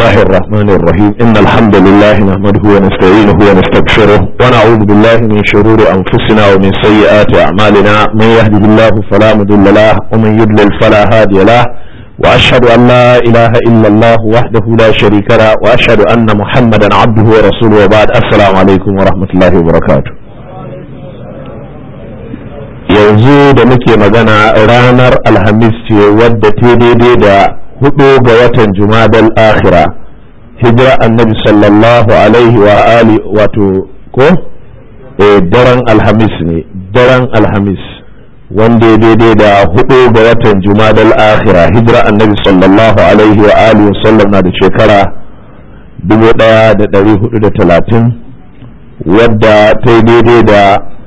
الله الرحمن الرحيم إن الحمد لله نحمده ونستعينه ونستغفره ونعوذ بالله من شرور أنفسنا ومن سيئات أعمالنا من يهده الله فلا مضل له ومن يضلل فلا هادي له وأشهد أن لا إله إلا الله وحده لا شريك له وأشهد أن محمدا عبده ورسوله وبعد السلام عليكم ورحمة الله وبركاته. yanzu da muke magana ranar alhamis ce wadda ta daidai da 4 ga watan jumadal akhira hijira annabi sallallahu alaihi wa ali wato ko daren alhamis ne daren alhamis wanda ya daidai da 4 ga watan jumadal akhira hijira annabi sallallahu alaihi wa alihi wasallam na da shekara 1430 wadda ta daidai da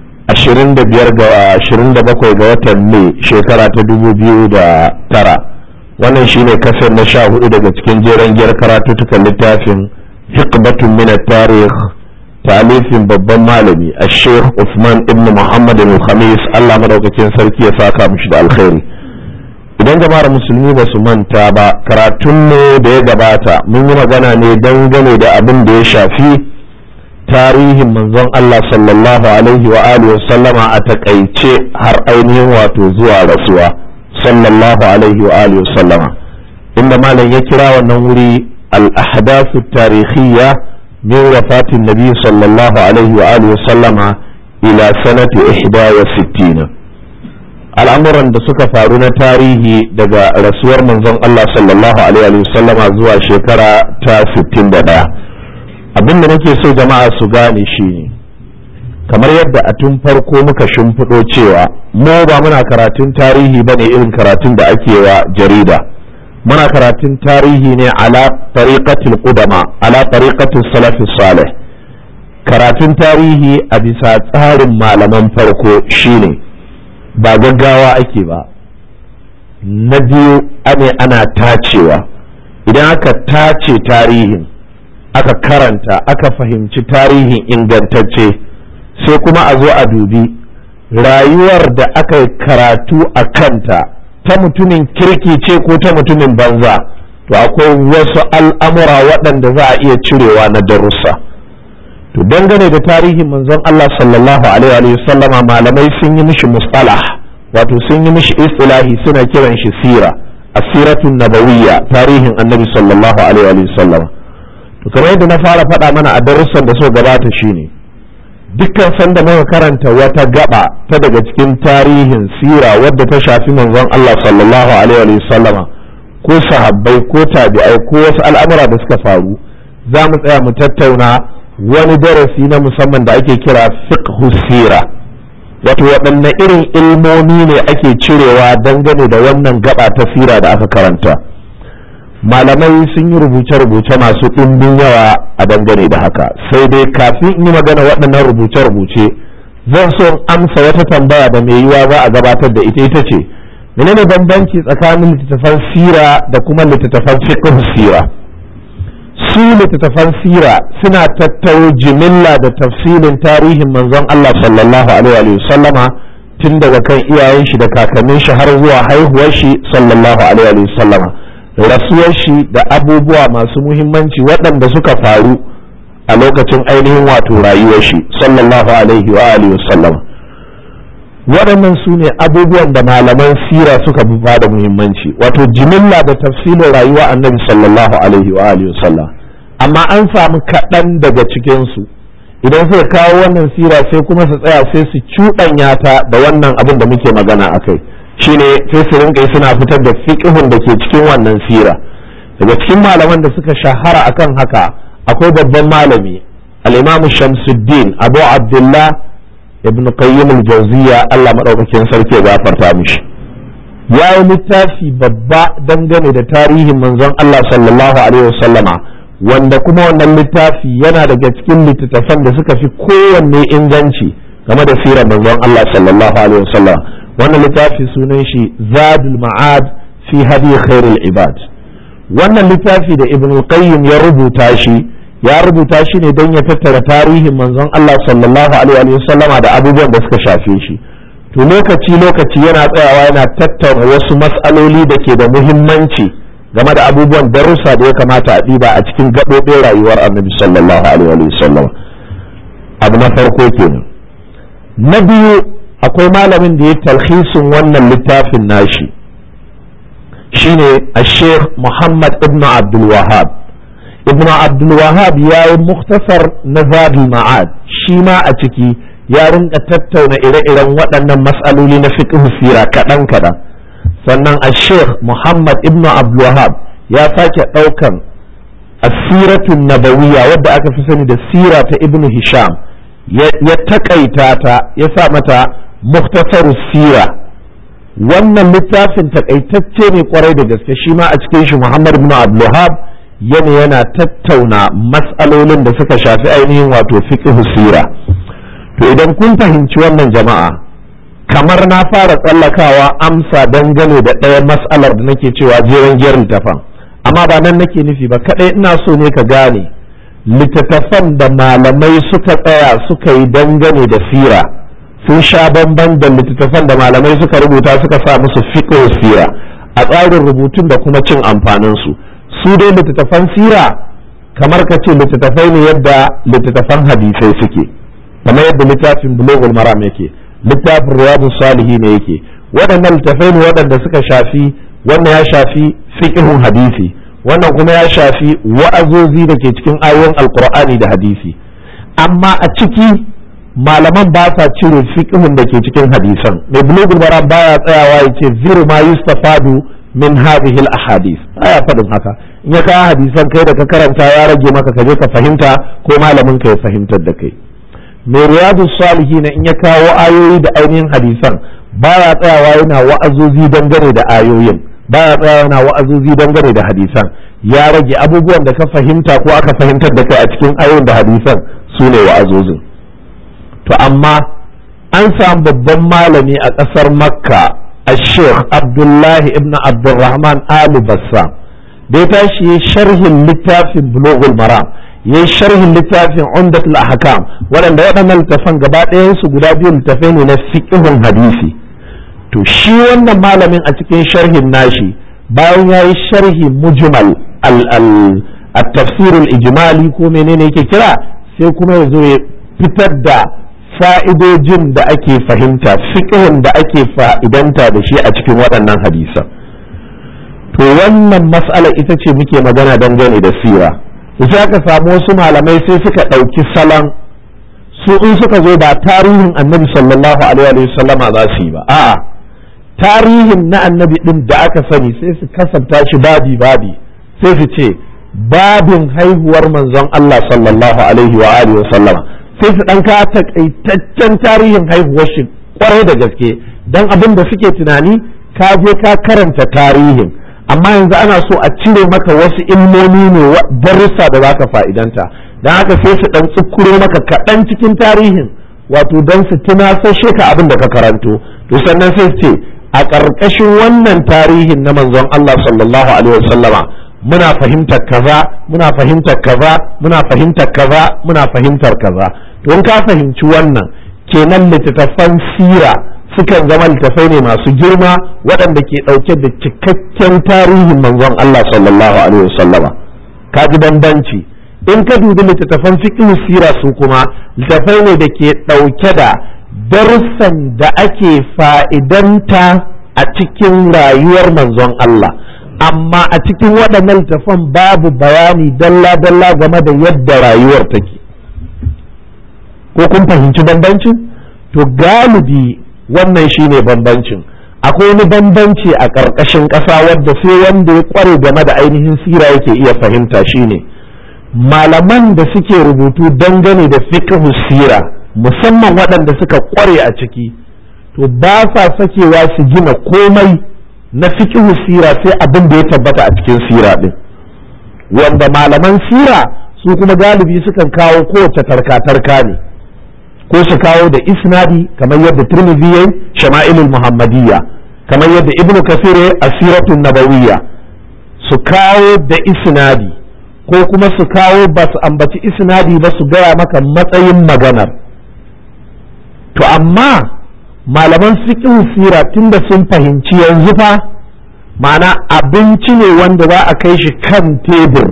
27 ga watan Mai shekara ta 2009 wannan shine kasar na 14 daga cikin jeren giyar karatutukan littafin hikbatun min at-tarikh talifin babban malami Sheikh Usman ibn Muhammad al-Khamis Allah madaukakin sarki ya saka mishi da alkhairi. Idan jama'ar musulmi ba su manta ba karatun mu da ya gabata mun yi magana ne dangane da abin da ya shafi tarihin manzon Allah sallallahu alaihi wa alihi wa sallama a takaice har ainihin wato zuwa rasuwa sallallahu alaihi wa alihi wa sallama inda malam ya kira wannan wuri al-ahdathu tarihiyya min wafatin nabi sallallahu alaihi wa alihi wa sallama ila sanati 61 al'amuran da suka faru na tarihi daga rasuwar manzon Allah sallallahu alaihi wa sallama zuwa shekara ta 61. abin da nake so jama'a su gane shi ne kamar yadda a tun farko muka shimfiɗo cewa mu ba muna karatun tarihi ba ne irin karatun da ake wa jarida muna karatun tarihi ne ala tariqatil qudama ala tariqatis salafis salih karatun tarihi a bisa tsarin malaman farko shine ba gaggawa ake ba na biyu ana tacewa idan aka tace tarihin aka karanta aka fahimci tarihin ingantacce sai kuma a zo a dubi rayuwar da aka yi karatu a kanta ta mutumin kirki ce ko ta mutumin banza to akwai wasu al'amura waɗanda za a iya cirewa na darussa to dangane da tarihin manzon Allah sallallahu alaihi wa sallama malamai sun yi mishi mustalah wato sun yi mishi istilahi suna kiran shi sira asiratun nabawiyya tarihin annabi sallallahu alaihi wa sallama to kamar yadda na fara faɗa mana a darussan da so gabata shine dukkan sanda muka karanta wata gaba ta daga cikin tarihin sira wadda ta shafi manzon Allah sallallahu alaihi wa sallama ko sahabbai ko tabi'ai ko wasu al'amura da suka faru za mu tsaya mu tattauna wani darasi na musamman da ake kira fiqhu sira wato waɗanne irin ilmomi ne ake cirewa dangane da wannan gaba ta sira da aka karanta malamai sun yi rubuce-rubuce masu ɗimbin yawa a dangane da haka sai dai kafin in yi magana waɗannan rubuce-rubuce zan so in amsa wata tambaya da mai yiwa za a gabatar da ita ce menene bambanci tsakanin littattafan sira da kuma littattafan fiqh sira su littattafan sira suna tattaro jimilla da tafsilin tarihin manzon Allah sallallahu alaihi wa sallama tun daga kan iyayen shi da kakannin shi har zuwa haihuwar shi sallallahu alaihi wa sallama rasuwar shi da abubuwa masu muhimmanci waɗanda suka faru a lokacin ainihin wato rayuwar shi sallallahu alaihi wa alihi wasallam waɗannan su ne abubuwan da malaman sira suka fi bada muhimmanci wato jimilla da tafsilin rayuwa annabi sallallahu alaihi wa alihi wasallam amma an samu kaɗan daga cikin su idan suka kawo wannan sira sai kuma su tsaya sai su cuɗanya ta da wannan abin da muke magana akai shine sai su rinka suna fitar da fiqhun da ke cikin wannan sira daga cikin malaman da suka shahara akan haka akwai babban malami al-Imam Shamsuddin Abu Abdullah Ibn Qayyim al-Jawziyya Allah madaukakin sarki ya gafarta mishi ya yi littafi babba dangane da tarihin manzon Allah sallallahu alaihi wasallama wanda kuma wannan littafi yana daga cikin littattafan da suka fi kowanne inganci game da sirar manzon Allah sallallahu alaihi wasallama wannan littafi sunan shi Zadul Ma'ad fi hadi khairul ibad wannan littafi da Ibn Qayyim ya rubuta shi ne don ya tattara tarihin manzon Allah sallallahu alaihi wa sallama da abubuwan da suka shafe shi to lokaci yana tsayawa yana tattauna wasu mas'aloli da ke da muhimmanci game da abubuwan darussa da ya kamata a ɗiba a cikin gaɓoɓin rayuwar annabi sallallahu alaihi wa sallam. abu na farko kenan. Na biyu, akwai malamin da ya talhisin wannan littafin nashi shine Sheikh Muhammad ibn Abdul Wahhab. Ibn Abdul Wahhab ya yi muktasar na Zadul Ma'ad, shi ma a ciki ya rinka tattauna ire-iren waɗannan mas'aloli na fiqh sira kaɗan-kaɗan. Sannan Sheikh Muhammad ibn Abdul Wahhab ya sake ɗaukan asiratun nabawiyya wadda aka fi sani da sira ta Ibn Hisham, ya takaita ta ya sa mata muktasar sira. Wannan littafin takaitacce ne kwarai da gaske, shi ma a cikin shi Muhammad ibn Abdul Wahhab yana tattauna mas'alolin da suka shafi ainihin wato fiqh sira. To idan kun fahimci wannan jama'a, kamar na fara tsallakawa amsa dangane da ɗaya mas'alar da nake cewa jeren giyar littafan, amma ba nan nake nufi ba, kadai ina so ne ka gane littattafan da malamai suka tsaya suka yi dangane da sira sun sha bamban da littattafan da malamai suka rubuta suka sa musu fiqh sira a tsarin rubutun da kuma cin amfanin su. Su dai littattafan sira kamar ka ce littattafai ne yadda littattafan hadisai suke, kamar yadda littafin Bulughul Maram yake, littafin Riyadus Salihin ne yake. Waɗannan littattafai ne waɗanda suka shafi, wannan ya shafi fiqhun hadisi, wannan kuma ya shafi wa'azozi da ke cikin ayoyin Alƙur'ani da hadisi. Amma a ciki malaman ba sa cire fiqhun da ke cikin hadisan. Mai Bulughul Maram baya tsayawa ya ce ziru ma yustafadu min hadhihi al-ahadith, aya faɗin haka. In ya kawo hadisan kai da ka karanta ya rage maka ka je ka fahimta ko malamin ka ya fahimtar da kai. Mai Riyadus Salihin in ya kawo ayoyi da ainihin hadisan baya tsayawa yana wa'azozi dangane da ayoyin, baya tsayawa yana wa'azozi dangane da hadisan, ya rage abubuwan da ka fahimta ko aka fahimtar da kai a cikin ayoyin da hadisan su ne wa'azozin. To amma an samu babban malami a ƙasar Makka, Sheikh Abdullahi ibn Abdurrahman Ali Bassam, da ya tashi sharhin littafin Bulughul Maram, ya yi sharhin littafin Umdatul Ahkam, waɗannan littafan gaba ɗayansu guda biyu littafai ne na fiqhun hadisi. To shi wannan malamin a cikin sharhin nashi, bayan ya yi sharhi mujmal al-tafsir al-ijmali ko menene yake kira, sai kuma ya zo ya fitar da fa'idojin da ake fahimta, fiqhun da ake fa'idanta da shi a cikin waɗannan hadisan. To wannan mas'ala ita ce muke magana dangane da sira. Sai aka samu wasu malamai sai suka ɗauki salon su in suka zo ba tarihin annabi sallallahu alaihi wa sallama za su yi ba, a'a tarihin na annabi ɗin da aka sani sai su kasanta shi babi sai su ce babin haihuwar manzon Allah sallallahu alaihi wa sallama, sai su ɗan ka takaitaccen tarihin haihuwar shi kwarai da gaske, don abin da suke tunani ka je ka karanta tarihin, amma yanzu ana so a cire maka wasu ilmomi ne darussa da zaka fa'idanta, don haka sai su ɗan tsukuro maka kaɗan cikin tarihin, wato don su tunasashe ka abin da ka karanto. To sannan sai su ce a ƙarƙashin wannan tarihin na manzon Allah sallallahu alaihi wasallama muna fahimtar kaza, muna fahimtar kaza, muna fahimtar kaza, muna fahimtar kaza. To in ka fahimci wannan, kenan littattafan sira sukan zama littattafai ne masu girma waɗanda ke ɗauke da cikakken tarihin manzon Allah sallallahu alaihi wasallama. Ka ji bambanci. In ka dubi littattafan fiqh sira su kuma littattafai ne da ke ɗauke da darussan da ake fa'idanta a cikin rayuwar manzon Allah. Amma a cikin waɗannan littafan babu bayani dalla-dalla game da yadda rayuwar take. Ko kun fahimci bambancin? To galibi wannan shine bambancin. Akwai wani bambanci a ƙarƙashin ƙasa wadda sai wanda ya ƙware game da ainihin sira yake iya fahimta, shine malaman da suke rubutu dangane da fiqhu sira, musamman waɗanda suka ƙware a ciki, to ba sa sakewa su gina komai na fiqhu sira sai abin da ya tabbata a cikin sira din, wanda malaman sira su kuma galibi sukan kawo kowace tarka-tarka ne, ko su kawo da isnadi kamar yadda Tirmidhi yayi Shama'ilul Muhammadiyya, kamar yadda Ibn Kathir Asiratun Nabawiyya, su kawo da isnadi ko kuma su kawo ba su ambaci isnadi ba su gaya maka matsayin maganar. To amma malaman fiqh sira tunda sun fahimci yanzu fa ma'ana abinci ne wanda za a kai shi kan tebur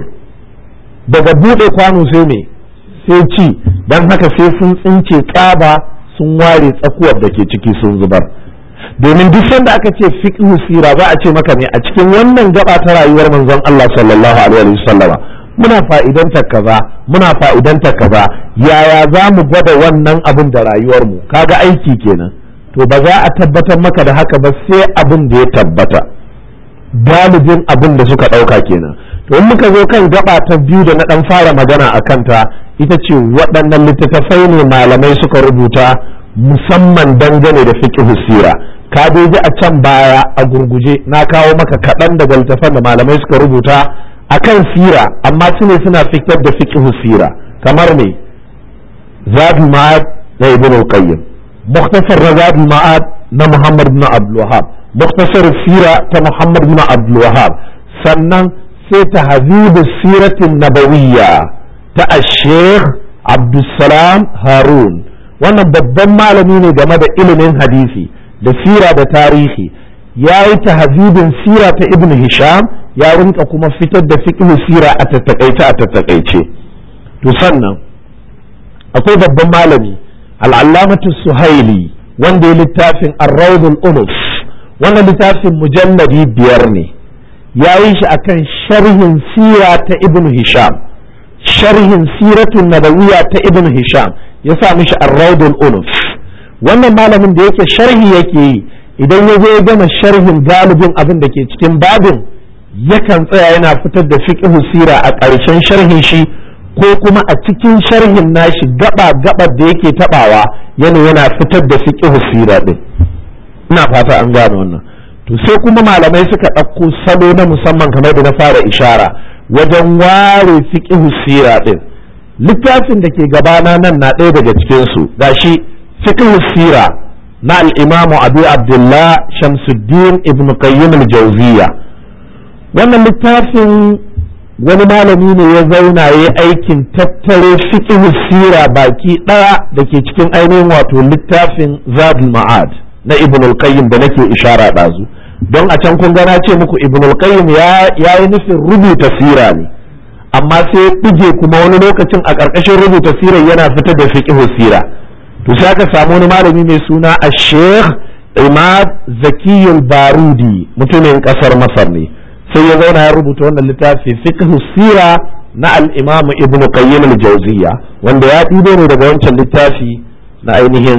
daga buɗe kwano sai me sai ci, don haka sai sun tsince tsaba sun ware tsakuwar da ke ciki sun zubar. domin duk sanda aka ce fiqhu sira za a ce maka ne a cikin wannan gaba ta rayuwar manzon Allah sallallahu alaihi wasallama muna fa'idantar kaza muna fa'idantar kaza, yaya za mu gwada wannan abin da rayuwar mu, kaga aiki kenan. to ba za a tabbatar maka da haka ba sai abin da ya tabbata, galibin abin da suka ɗauka kenan. to in muka zo kan gaba ta biyu da na ɗan fara magana a kanta, ita ce waɗannan littattafai ne malamai suka rubuta musamman dangane da fiqhu sira. ka dai ji a can baya a gurguje na kawo maka kaɗan daga littattafan da malamai suka rubuta akan sira, amma su ne suna fitar da fiqhu sira, kamar me Zadul Ma'ad na Ibn al-Qayyim, Mukhtasar Zadul Ma'ad na Muhammad ibn Abdul Wahhab, Mukhtasar Sira ta Muhammad ibn Abdul Wahhab, sannan sai Tahzib as-Siratin Nabawiyya ta Sheikh Abdussalam Harun. wannan babban malami ne game da ilimin hadisi da sira da tarihi, ya yi tahzibin sira ta Ibn Hisham, ya rinka kuma fitar da fiqh sira a tattakaice. to sannan akwai babban malami al-Allamatu Suhaili wanda ya littafin Ar-Rawd al-Unuf, wannan littafin mujalladi 5 ne, ya yi shi akan sharhin sira ta Ibn Hisham, sharhin siratun nabawiyya ta Ibn Hisham, ya sa mishi Ar-Rawd al-Unuf. wannan malamin da yake sharhi yake yi, idan ya zo ya gama sharhin galibin abin da ke cikin babin, yakan tsaya yana fitar da fiqh sira a ƙarshen sharhin shi, ko kuma a cikin sharhin nashi gaba da yake tabawa yana fitar da fiqh sira din. ina fata an gane wannan. to sai kuma malamai suka ɗauko salo na musamman kamar da na fara ishara wajen ware fiqh sira din. littafin da ke gabana nan na ɗaya daga cikin su gashi fiqh sira na al-Imam Abu Abdullah Shamsuddin Ibn Qayyim al-Jawziyya. wannan littafin wani malami ne ya zauna ya aikin tattare fiqh sira baki ɗaya da ke cikin ainihin wato littafin Zadul Ma'ad na Ibn al-Qayyim da nake ishara ɗazu. don a can kun gana ce muku Ibn al-Qayyim ya yi nufin rubuta sira ne, amma sai ɗige kuma wani lokacin a ƙarƙashin rubuta sira yana fitar da fiqh sira. to sai aka samu wani malami mai suna Sheikh Imad Zakiyul Barudi, mutumin ƙasar Masar ne, sai ya zauna ya rubuta wannan littafi fiqh sira na al-Imam Ibn Qayyim al-Jawziyya, wanda ya ɗibo ne daga wancan littafi na ainihin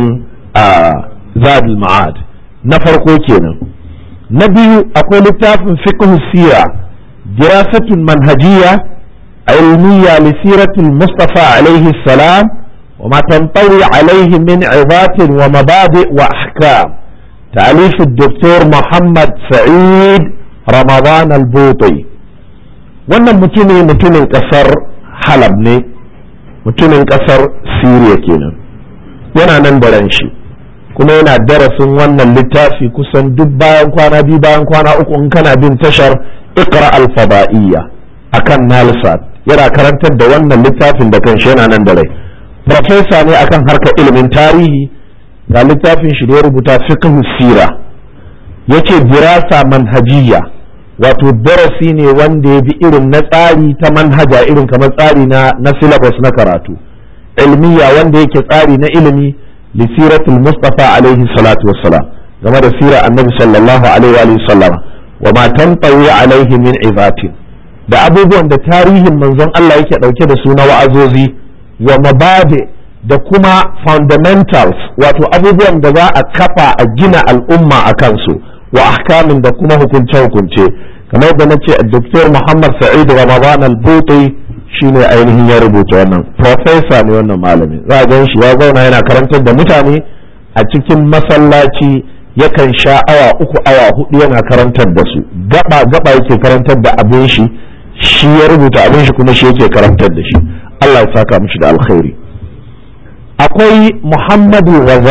Zadul Ma'ad. na farko kenan. na biyu akwai littafin fiqh sira dirasatun manhajiyya ilmiyya li siratil Mustafa alaihi salam wa ma tantawi alaihi min ibatin wa mabadi' wa ahkam, ta'alif ad-Dr. Muhammad Sa'id Ramadan al-Buti. wannan mutumin kasar Halab ne, mutumin kasar Syria kenan, yana nan da ran shi kuma yana darasin wannan littafi kusan duk bayan kwana biyu bayan kwana uku in kana bin tashar Iqra al-Fada'iyya akan Nalsat, yana karantar da wannan littafin da kanshi, yana nan da rai. Profesa ne akan harkar ilimin tarihi, ga littafin shi da ya rubuta fiqh sira, yace dirasa manhajiyya, wato darasi ne wanda ya bi irin na tsari ta manhaja, irin kamar tsari na syllabus na karatu, ilmiya wanda yake tsari na ilimi li siratul Mustafa alaihi salatu wassalam, game da sirar annabi sallallahu alaihi wa sallam, wa ma tantawi alaihi min ibatin, da abubuwan da tarihin manzon Allah yake dauke da su na wa'azozi, wa mabadi da kuma fundamentals, wato abubuwan da za a kafa a gina al'umma a kansu, wa ahkamin da kuma hukunce-hukunce, kamar yadda na ce Dr. Muhammad Sa'id Ramadan al-Buti shine ainihin ya rubuta wannan. Professor ne wannan malami, za a gan shi ya zauna yana karantar da mutane a cikin masallaci, yakan sha awa 3 awa 4 yana karantar da su, gaba yake karantar da abin shi, shi ya rubuta abin shi kuma shi yake karantar da shi. Allah ya saka mishi da alkhairi. akwai Muhammad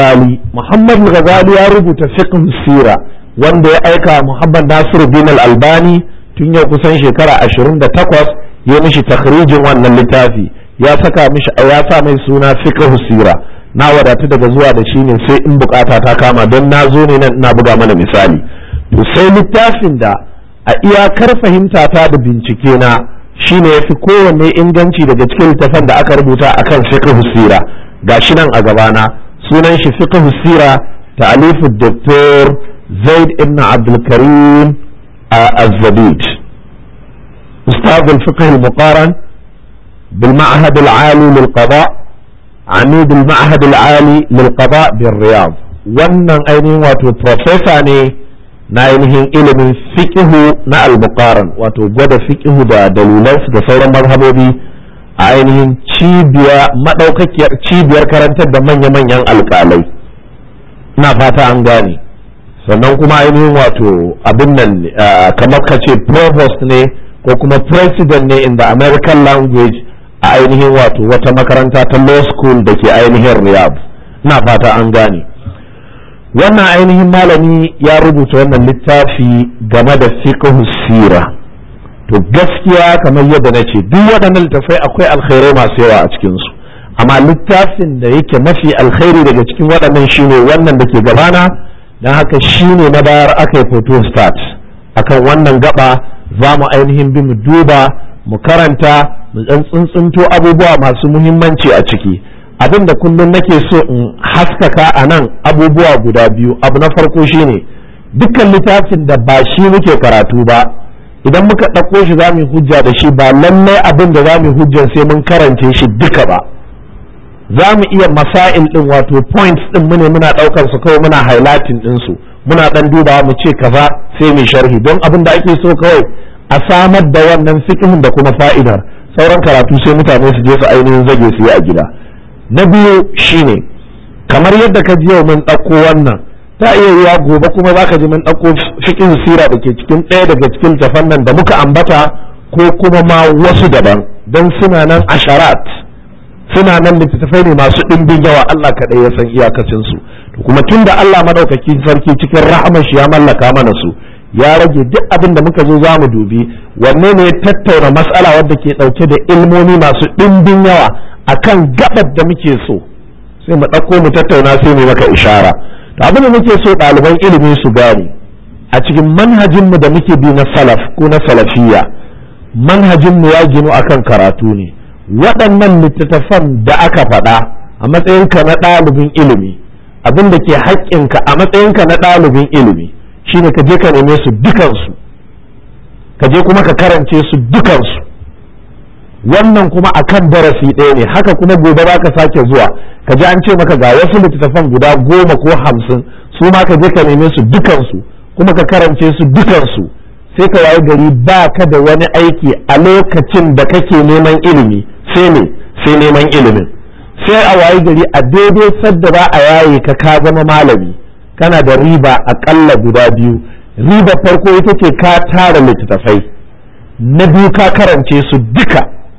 Ghazali ya rubuta fiqh sira wanda ya aika Muhammad Nasiruddin al-Albani tun yau kusan shekara 28, ya mishi takhrijin wannan littafi, ya sa mai suna fiqh sira. na wadatu daga zuwa da shi ne sai in bukata ta kama, don na zo ne nan ina buga mana misali. to sai littafin da a iyakar fahimta ta da bincike na shine yafi kowanne inganci daga cikin littafan da aka rubuta akan fiqh sira gashi nan a gabana sunan shi fiqh sira ta'alif Dr. Zaid ibn Abdul Karim Az-Zabid أستاذ الفقه المقارن بالمعهد العالي للقضاء عميد المعهد العالي للقضاء بالرياض wannan ainihin wato profesa ne na ainihin ilimin fiqhu na al-muqaran wato gwada fiqhu da dalilansu da sauran mazhabobi a ainihin cibiyar karantar da manya-manyan alƙalai ina fata an gane sannan kuma ainihin wato abin nan kamar ka ce provost ne ko kuma president ne in the American language a ainihin wato wata makaranta ta law school da ke ainihin Riyadh ina fata an gane wannan ainihin malami ya rubuta wannan littafi game da fiqh sira to gaskiya kamar yadda na ce duk waɗannan littafai akwai alkhairai masu yawa a cikinsu amma littafin da yake mafi alkhairi daga cikin waɗannan shine wannan da ke gabana don haka shine na bayar aka yi photo start akan wannan gaba za mu ainihin bi mu duba mu karanta mu dan tsuntsunto abubuwa masu muhimmanci a ciki abin da kullum nake so in haskaka a nan abubuwa guda biyu abu na farko shine dukkan littafin da ba shi muke karatu ba idan muka ɗauko shi za mu hujja da shi ba lallai abin da za mu hujjar sai mun karance shi duka ba za mu iya masail ɗin wato points ɗin mu ne muna ɗaukar su kawai muna highlighting ɗinsu muna ɗan dubawa mu ce kaza sai mu sharhi don abin da ake so kawai a samar da wannan fiqhin da kuma fa'idar sauran karatu sai mutane su je su ainihin zage su yi a gida na biyu shine kamar yadda ka ji yau mun ɗauko wannan ta iya yiwa gobe kuma za ka ji mun ɗauko fiqhin sira da ke cikin ɗaya daga cikin tafannan da muka ambata ko kuma ma wasu daban don suna nan asharat suna nan littattafai ne masu ɗimbin yawa Allah kaɗai ya san iyakacinsu kuma tun da Allah madaukakin sarki cikin rahmar shi ya mallaka mana su ya rage duk abin da muka zo za mu dubi wanne ne ya tattauna matsala wadda ke ɗauke da ilmomi masu ɗimbin yawa akan gabar da muke so sai mu ɗauko mu tattauna sai mu maka ishara to abin da muke so ɗaliban ilimi su gane a cikin manhajinmu da muke bi na salaf ko na salafiyya manhajinmu ya ginu akan karatu ne waɗannan littattafan da aka faɗa a matsayinka na ɗalibin ilimi abin da ke haƙƙinka a matsayinka na ɗalibin ilimi shine ka je ka neme su dukansu ka je kuma ka karance su dukansu wannan kuma akan darasi ɗaya ne haka kuma gobe za ka sake zuwa ka ji an ce maka ga wasu littattafan guda 10 ko 50 su ma ka je ka neme su dukansu kuma ka karance su dukansu sai ka wayi gari ba ka da wani aiki a lokacin da kake neman ilimi sai ne sai neman ilimin sai a wayi gari a daidai sadda ba a yaye ka zama malami kana da riba aƙalla guda biyu riba farko ita ce ka tara littattafai na biyu ka karance su duka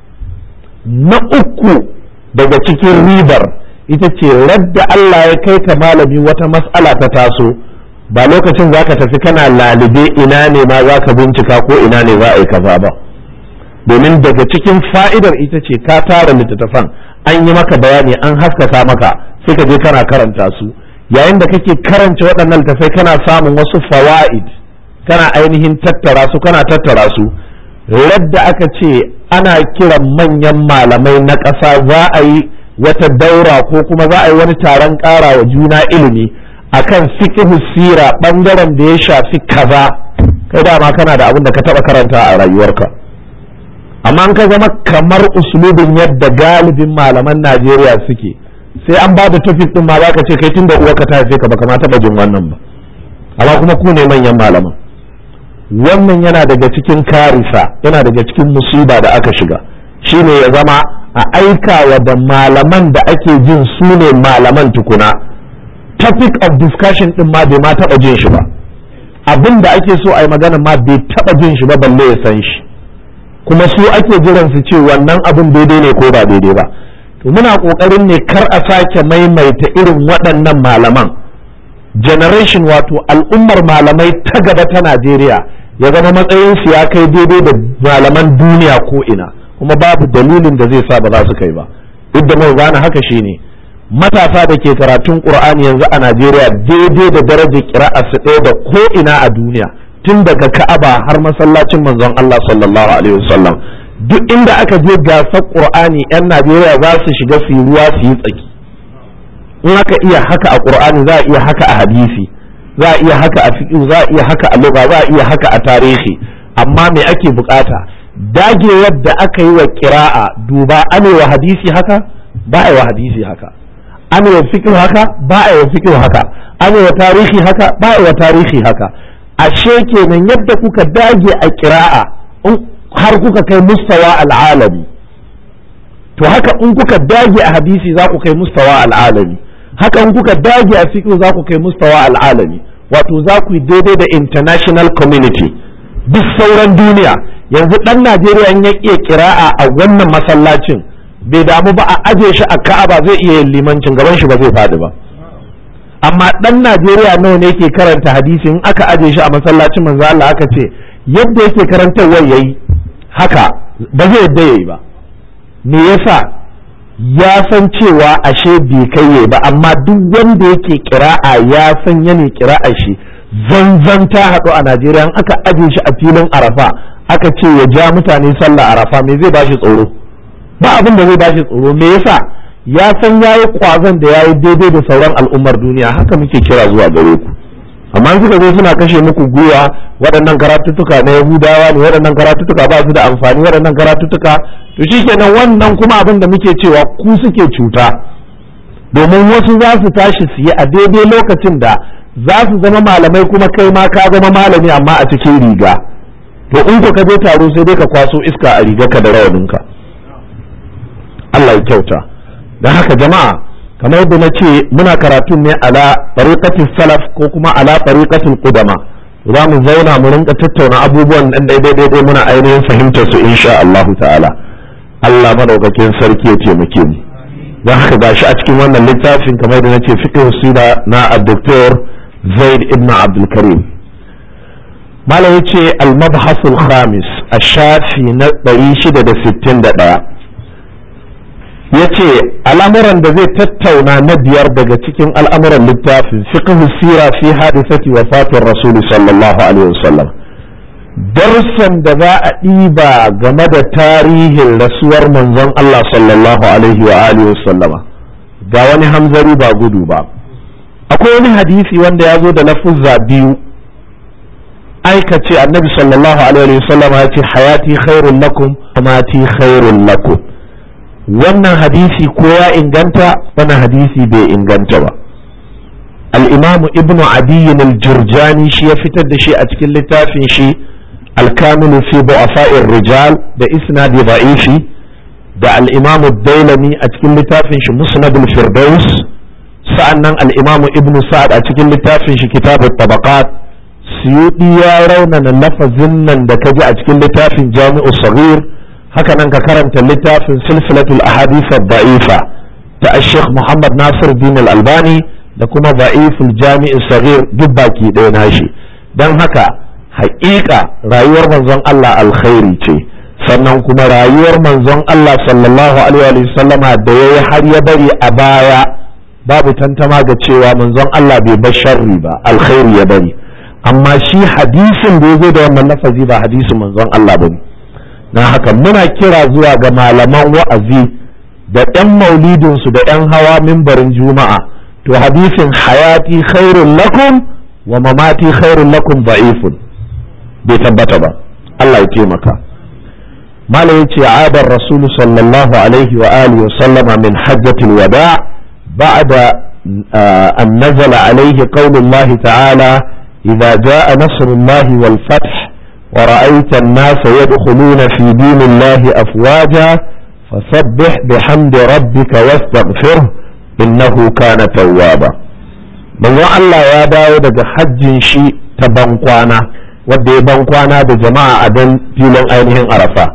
na uku daga cikin ribar ita ce radda Allah ya kai ka malami wata mas'ala ta taso ba lokacin za ka tafi kana lalube ina ne ma za ka bincika ko ina ne za a yi kaza ba domin daga cikin fa'idar ita ce ka tara littattafan an yi maka bayani an haskaka maka sai ka je kana karanta su yayin da kake karanta waɗannan littattafai kana samun wasu fawa'id kana ainihin tattara su radda aka ce ana kiran manyan malamai na ƙasa za a yi wata daura ko kuma za a yi wani taron ƙara wa juna ilimi akan fiqhu sira bangaren da ya shafi kaza kai dama kana da abin da ka taba karanta a rayuwarka amma an ka zama kamar uslubin yadda galibin malaman Najeriya suke sai an ba da topic din ma zaka ce kai tunda uwarka ta haife ka baka ma taba jin wannan ba amma kuma ku ne manyan malaman wannan yana daga cikin karisa yana daga cikin musiba da aka shiga shine ya zama a aikawa da malaman da ake jin su ne malaman tukuna topic of discussion din ma bai ma taba jin shi ba abin da ake so a yi magana ma bai taba jin shi ba balle ya san shi kuma su ake jiran su ce wannan abin daidai ne ko ba daidai ba to muna kokarin ne kar a sake maimaita irin waɗannan malaman generation wato al'ummar malamai ta gaba ta Najeriya ya zama matsayin su ya kai daidai da malaman duniya ko ina kuma babu dalilin da zai sa ba za su kai ba duk da mu gane haka shine matasa da ke karatun Qur'ani yanzu a Najeriya daidai da darajar qira'a su ɗaya da ko ina a duniya tun daga Ka'aba har masallacin manzon Allah sallallahu alaihi wasallam. Duk inda aka je gasar Qur'ani 'yan Najeriya za su shiga su yi ruwa su yi tsaki. In aka iya haka a Qur'ani za a iya haka a hadisi, za a iya haka a fiqh, za a iya haka a lugha, za a iya haka a tarihi. Amma me ake bukata? Dagewar da aka yi wa qira'a, duba anewa hadisi haka, ba a yi wa hadisi haka. Anewa fiqh haka, ba a yi wa fiqh haka. Anewa tarihi haka, ba a yi wa tarihi haka. Ashe kenan yadda kuka dage a qira'a har kuka kai mustawa al'alami, to haka in kuka dage a hadisi za ku kai mustawa al'alami, haka in kuka dage a fiqh za ku kai mustawa al'alami. Wato za ku yi daidai da international community, duk sauran duniya. Yanzu dan Najeriya in ya iya kira'a a wannan masallacin bai damu ba a aje shi a Ka'aba zai iya yin limancin, gaban shi ba zai faɗi ba. Amma dan Najeriya nawa ne yake karanta hadisi in aka aje shi a masallacin manzo Allah aka ce yadda yake karantarwa yayi haka ba zai yadda yayi ba. Me yasa? Ya san cewa ashe bai kai yayi ba, amma duk wanda yake kira'a ya san yana kira'a shi zanzan ta haɗu a Najeriya in aka aje shi a filin Arafa aka ce ya ja mutane sallah Arafa, me zai bashi tsoro? Ba abin da zai bashi tsoro. Me yasa? Ya san yayi kwazon da yayi daidai da sauran al'ummar duniya. Haka muke kira zuwa gare ku. Amma suka zo suna kashe muku gwiwa, waɗannan karatuttuka na Yahudawa ne, waɗannan karatuttuka ba su da amfani, waɗannan karatuttuka, to shikenan wannan kuma abin da muke cewa ku suke cuta, domin wasu za su tashi su yi a daidai lokacin da za su zama malamai kuma kai ma ka zama malami amma a cikin riga. To in ka je taro sai dai ka kwaso iska a rigarka da rawaninka. Allah ya kyauta. Don haka jama'a, kamar yadda na ce muna karatun ne ala tariqatis salaf ko kuma ala tariqatil qudama. Za mu zauna mu rinka tattauna abubuwan nan daidai muna ainihin fahimtar su insha Allah ta'ala. Allah madaukakin sarki ya taimake mu. Don haka gashi a cikin wannan littafin kamar yadda nace fiqh sira na Dr. Zaid ibn Abdul Karim. Malam yace al-mabhas al-khamis ash-shafi na 661. yace al'amuran da zai tattauna na biyar daga cikin al'amuran littafin fiqh sira fi hadisati wafatir rasul sallallahu alaihi wasallam, darsan da za a ɗiba game da tarihin rasuwar manzon Allah sallallahu alaihi wa alihi wasallama. Ga wani hamzari ba gudu ba. Akwai wani hadisi wanda ya zo da lafuzza biyu, aikace annabi sallallahu alaihi wasallama ya ce hayati khairul lakum mati khairul lakum. Wannan hadisi ko ya inganta, wannan hadisi bai inganta ba. Al-Imam Ibn Adi al-Jurjani shi ya fitar da shi a cikin littafin shi Al-Kamil fi Du'afa'ir Rijal da isnadi da'ifi, da al-Imam Ad-Dailami a cikin littafin shi Musnad al-Firdaus, sa'annan al-Imam Ibn Sa'd a cikin littafin shi Kitab at-Tabaqat. Suyuti ya raunana lafazin nan da kaji a cikin littafin Jami'u Saghir. Haka nan ka karanta littafin silsilatul ahadith ad-da'ifa ta Sheikh Muhammad Nasir Din Al-Albani da kuma da'iful Jami' Saghir duk baki ɗaya nashi. Dan haka haƙiƙa rayuwar manzon Allah alkhairi ce, sannan kuma rayuwar manzon Allah sallallahu alaihi wa sallama da yayi har ya bari a baya babu tantama ga cewa manzon Allah bai bar sharri ba, alkhairi ya bari. Amma shi hadisin da yazo da wannan lafazi ba hadisin manzon Allah bane. Na haka muna kira zuwa ga malaman wa'azi da 'yan maulidinsu da 'yan hawa mimbarin juma'a, to hadisin hayati khairun lakum wa mamati khairun lakum da'ifun bai tabbata ba. Allah ya taimaka. Malam yace adar rasul sallallahu alaihi wa alihi wa sallama min hajjatil wada' ba'da an nazala alaihi qaulullahi ta'ala idza ja'a nasrullahi wal fath ورأيت الناس يدخلون في دين الله أفواجا فسبح بحمد ربك واستغفره إنه كان توابا. من الله يا داود حج شي تبنقوانا ودي بنقوانا بجماعة أدن فيلن أينهم عرفا.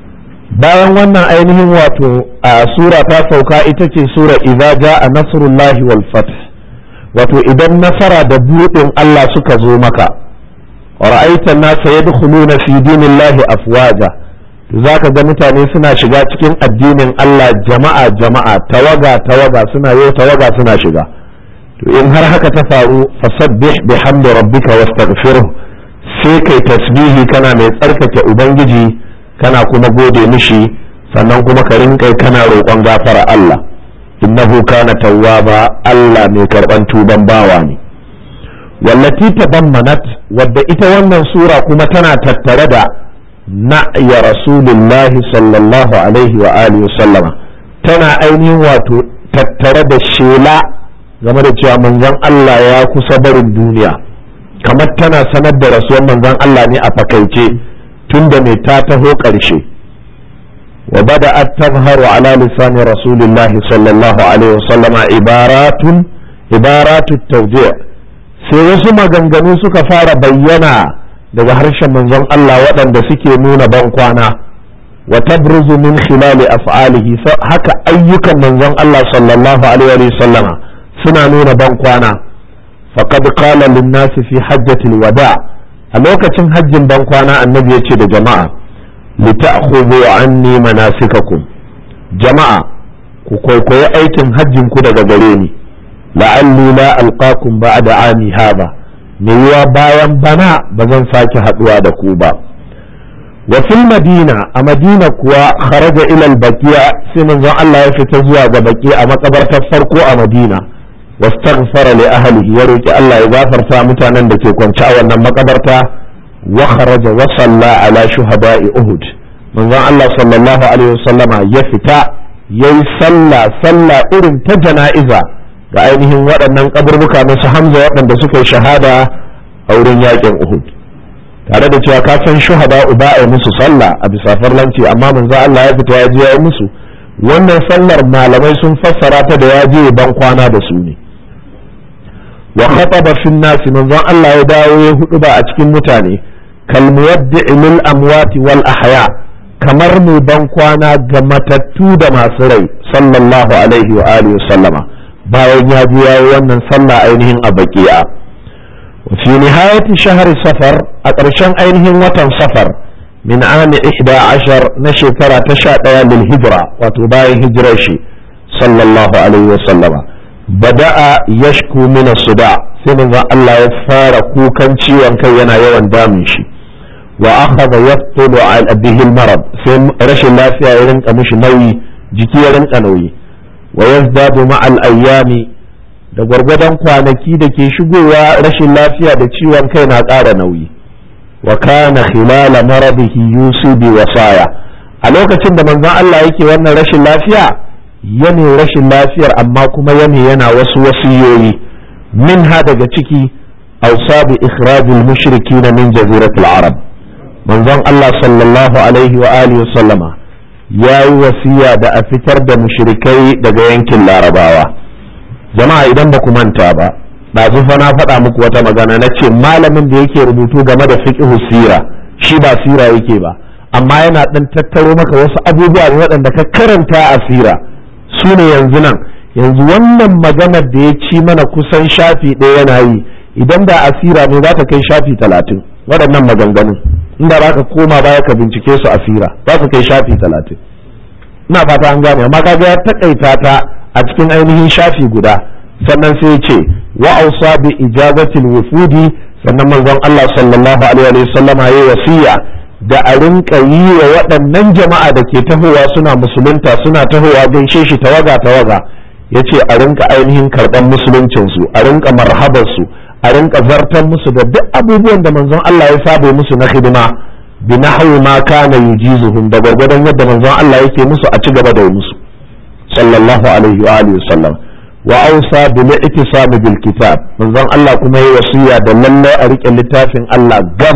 bayan wannan ainihin wato a sura ta sauka ita ce sura idza jaa nasrullahi wal fath, wato idan nasara da buɗin Allah suka zo maka. ra'aitan nasa yadkhuluna fi dinillahi afwaja, zaka ga mutane suna shiga cikin addinin Allah jama'a tawaga suna shiga. To in har haka ta faru fasabbih bihamdi rabbika wastaghfirhu, sai kai tasbihi kana mai tsarkake ubangiji kana kuma gode mishi sannan kuma ka rinka kana roƙon gafara Allah innahu kana tawwaba Allah mai karban tuban bawa ne wallati tadammanat wadda ita wannan sura kuma tana tattare da na'ya rasulullahi sallallahu alaihi wa alihi sallama tana ainihin wato tattare da shela game da cewa manzon Allah ya kusa barin duniya kamar tana sanar da rasuwar manzon Allah ne a fakaice tunda mai ta taho ƙarshe wa bada'at tazharu ala lisani rasulillahi sallallahu alaihi wasallama ibaratu tawdi' sai wasu maganganu suka fara bayyana daga harshen manzon Allah waɗanda suke nuna ban kwana wa tabruzu min khilali af'alihi haka ayyukan manzon Allah sallallahu alaihi wasallama suna nuna ban kwana faqad qala lin-nas fi hajjatil wada' a lokacin hajjin ban kwana annabi yace da jama'a lita'khudhu anni manasikakum jama'a ku kwaikwayi aikin hajjin ku daga gare ni la'alli la alqakum ba'da ami hada ne yiwa bayan bana bazan sake haduwa da ku ba wa fil madina a madina kuwa kharaja ila al-baqiya sai manzon Allah ya fita zuwa ga baqi a makabartar farko a madina wastaghfara li ahlihi ya roki Allah ya gafarta mutanen da ke kwance a wannan makabarta wa kharaja wa salla ala shuhada'i uhud manzon Allah sallallahu alaihi wasallama ya fita yayi sallah irin ta jana'iza ga ainihin waɗannan kaburbuka na su Hamza waɗanda suka yi shahada a wurin yakin Uhud tare da cewa ka san shuhada uba ai musu sallah a bisa farlanci amma manzo Allah ya fita ya je ya musu wannan sallar malamai sun fassara ta da ya je ban kwana da su ne wa khataba fi an-nas manzo Allah ya dawo ya hudu ba a cikin mutane kal muwaddi' lil amwati wal ahya kamar mai ban kwana ga matattu da masu rai sallallahu alaihi wa alihi sallama bayan ya je yayi wannan sallah ainihin a baqiya fi nihayati shahr safar a ƙarshen ainihin watan safar min ami 11 na shekara ta 11 lil hijra wato bayan hijirar shi sallallahu alaihi wa sallama bada'a yashku min as-suda sai manzo Allah ya fara kukan ciwon kai yana yawan damun shi wa akhadha yaqtulu ala bihi al-marad sai rashin lafiya ya rinka mishi nauyi jiki ya rinka nauyi wa yazdadu ma'a al-ayyami da gwargwadon kwanaki da ke shigowa rashin lafiya da ciwon kai na ƙara nauyi wa kana khilala maradihi yusibi wasaya a lokacin da manzon Allah yake wannan rashin lafiya yana rashin lafiyar amma kuma yana wasu wasiyoyi minha daga ciki awsabi ikhrajul mushrikin min jaziratil arab manzon Allah sallallahu alaihi wa alihi wa sallama yayi wasiya da a fitar da mushrikai daga yankin larabawa jama'a idan ba ku manta ba ɗazu fa na faɗa muku wata magana na ce malamin da yake rubutu game da fiqhu sira shi ba sira yake ba amma yana ɗan tattaro maka wasu abubuwa ne waɗanda ka karanta a sira su ne yanzu wannan maganar da ya ci mana kusan shafi ɗaya yana yi idan da asira ne za ta kai shafi 30 waɗannan maganganun inda za ka koma baya ka bincike su asira za ka kai shafi 30 ina fata an gane amma kaga ya takaita ta a cikin ainihin shafi guda sannan sai ya ce wa ausa bi ijazatil wufudi sannan manzon Allah sallallahu alaihi wa sallam yayi wasiya da a rinka yi wa waɗannan jama'a da ke tahowa suna musulunta suna tahowa gaishe shi tawaga yace a rinka ainihin karban musuluncin su a rinka marhabar su a rinka zartar musu da duk abubuwan da manzon Allah ya saba musu na hidima bi nahwi ma kana yujizuhum da gwargwadon yadda manzon Allah yake musu a ci gaba da musu sallallahu alaihi wa alihi wasallam wa awsa bil ittisam bil kitab manzon Allah kuma yayi wasiya da lalle a rike littafin Allah gam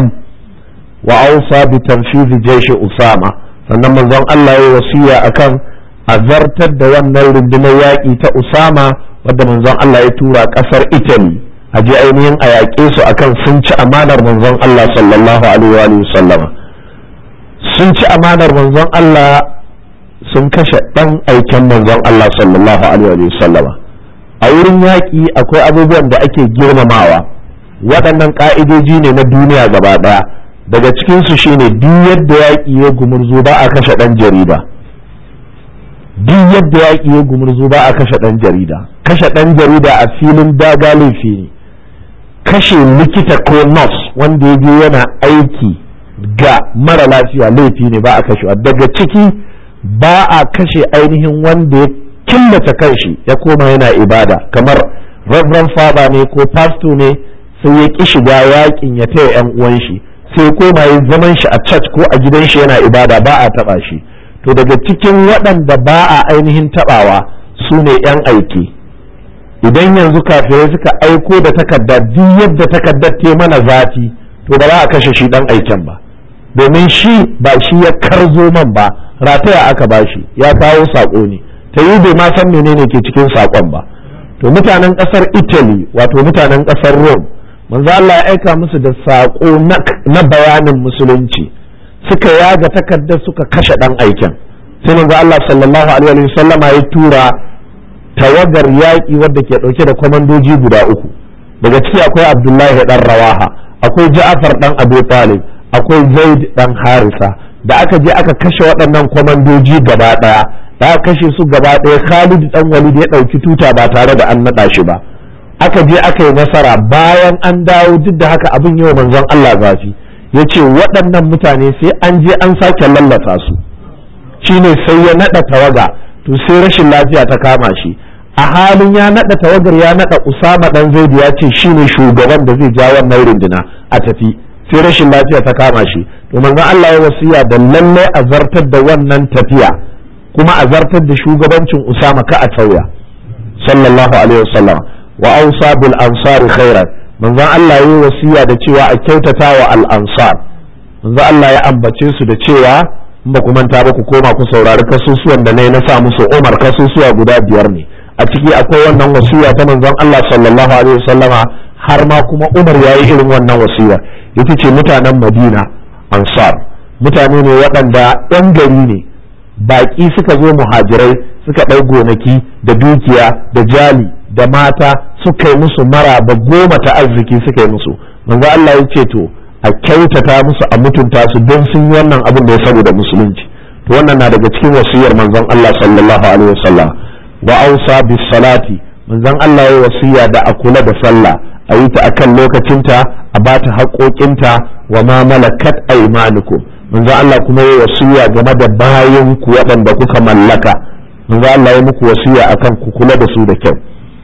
wa awsa bi tanfiz jaysh usama sannan manzon Allah yayi wasiya akan azartar da wannan rundunar yaƙi ta usama wadda manzon Allah ya tura ƙasar Italy a je ainihin a yaƙe su akan sun ci amanar manzon Allah sallallahu alaihi wa sallam sun ci amanar manzon Allah sun kashe ɗan aiken manzon Allah sallallahu alaihi wa sallama a wurin yaƙi akwai abubuwan da ake girmamawa waɗannan ƙa'idoji ne na duniya gaba ɗaya daga cikinsu shine duk yadda yaƙi ya gumurzu ba a kashe ɗan jarida duk yadda yaƙi ya gumurzu ba a kashe ɗan jarida kashe ɗan jarida a filin daga laifi ne kashe likita ko nurse wanda ya je yana aiki ga mara lafiya laifi ne, ba a kashewa. Daga ciki ba a kashe ainihin wanda ya killace kanshi ya koma yana ibada, kamar reverend father ne ko pastor ne sai ya ki shiga yakin ya taya yan uwan shi, sai koma ya zaman shi a church ko a gidan shi yana ibada, ba a taba shi. To daga cikin waɗanda ba a ainihin tabawa su ne yan aiki. Idan yanzu kafirai suka aiko da takarda, duk yadda takardar ta mana zafi, to ba za a kashe shi dan aiken ba, domin shi ba shi ya karzo man ba, rataya aka bashi, ya kawo sako ne, ta yi bai ma san menene ke cikin sakon ba. To mutanen kasar Italy, wato mutanen kasar Rome, manzo Allah ya aika musu da sako na bayanin musulunci, suka yaga takardar suka kashe dan aiken. Sai manzo Allah sallallahu alaihi wasallam ya tura tawagar yaƙi wadda ke ɗauke da kwamandoji guda uku. Daga ciki akwai Abdullahi dan Rawaha, akwai Ja'far dan Abi Talib, akwai Zaid dan Harisa. Da aka je aka kashe waɗannan kwamandoji gaba ɗaya, da aka kashe su gaba ɗaya, Khalid dan Walid ya ɗauki tuta ba tare da an naɗa shi ba. Aka je aka yi nasara, bayan an dawo duk da haka abin yau manzon Allah zafi, ya ce waɗannan mutane sai an je an sake lallasa su. Shine sai ya naɗa tawaga, to sai rashin lafiya ta kama shi. A halin ya naɗa tawagar, ya naɗa Usama dan Zaid, ya ce shine shugaban da zai ja wannan runduna a tafi, sai rashin lafiya ta kama shi. To manzon Allah ya wasiya da lalle a zartar da wannan tafiya, kuma a zartar da shugabancin Usama ka a tauya, sallallahu alaihi wasallam. Wa awsa bil ansar khairan, manzon Allah ya wasiya da cewa a kyautata wa al ansar. Manzon Allah ya ambace su da cewa, in ba ku manta ba ku koma ku saurari kasusuwan da na sa musu Umar, kasusuwa guda 5 ne. A ciki akwai wannan wasiya ta manzon Allah sallallahu alaihi wasallama, har ma kuma Umar yayi irin wannan wasiya. Ita ce mutanen Madina Ansar, mutane ne waɗanda ɗan gari ne, baƙi suka zo muhajirai, suka ɗau gonaki da dukiya da jali da mata, suka yi musu maraba goma ta arziki suka yi musu. Manzo Allah ya ce to a kyautata musu, a mutunta su, don sun yi wannan abin da ya saboda musulunci. To wannan na daga cikin wasiyar manzon Allah sallallahu alaihi wasallam. Wa ausa bis salati, manzon Allah ya wasiya da a kula da sallah, a yi ta akan lokacinta, a bata haƙoƙinta. Wa ma malakat aymanukum, manzon Allah kuma ya wasiya game da bayan ku waɗanda kuka mallaka, manzon Allah ya muku wasiya akan ku kula da su da kyau.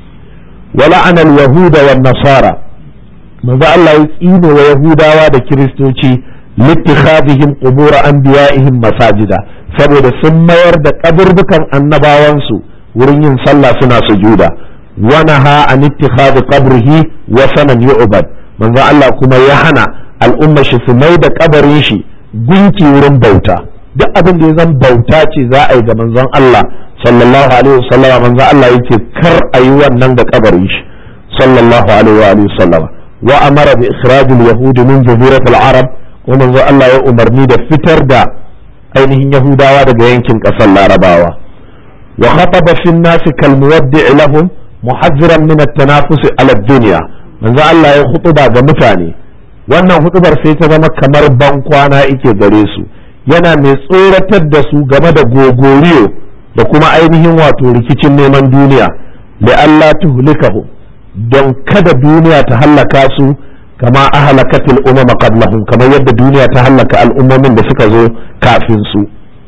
Wala anal yahuda wan nasara, manzon Allah ya tsine wa yahudawa da kiristoci, littikhadihim qubur anbiya'ihim masajida, saboda sun mayar da kaburbukan annabawansu wurin yin sallah suna sujuda. Wa naha an ittikhadhi qabrihi wa sanan yu'bad, manzo Allah kuma ya hana al'umma shi su mai da kabarin shi gunki wurin bauta. Duk abin da ya zan bauta ce za a yi ga manzon Allah sallallahu alaihi wasallam, manzo Allah yake kar a yi wannan ga kabarin shi sallallahu alaihi wasallam. Wa amara bi ikhrajil yahud min jaziratil arab, wa manzo Allah ya umarni da fitar da ainihin yahudawa daga yankin ƙasar larabawa. Wa khataba fi an-nas kal muwaddi' lahum muhazziran min at-tanafus ala ad-dunya, manzo Allah ya khutuba ga mutane. Wannan hutubar sai ta zama kamar ban kwana yake gare su, yana mai tsoratar da su game da gogoriyo da kuma ainihin wato rikicin neman duniya, da Allah tuhlikahu, don kada duniya ta hallaka su kama ahlakatil umama qablahum, kamar yadda duniya ta hallaka al'ummomin da suka zo kafin su.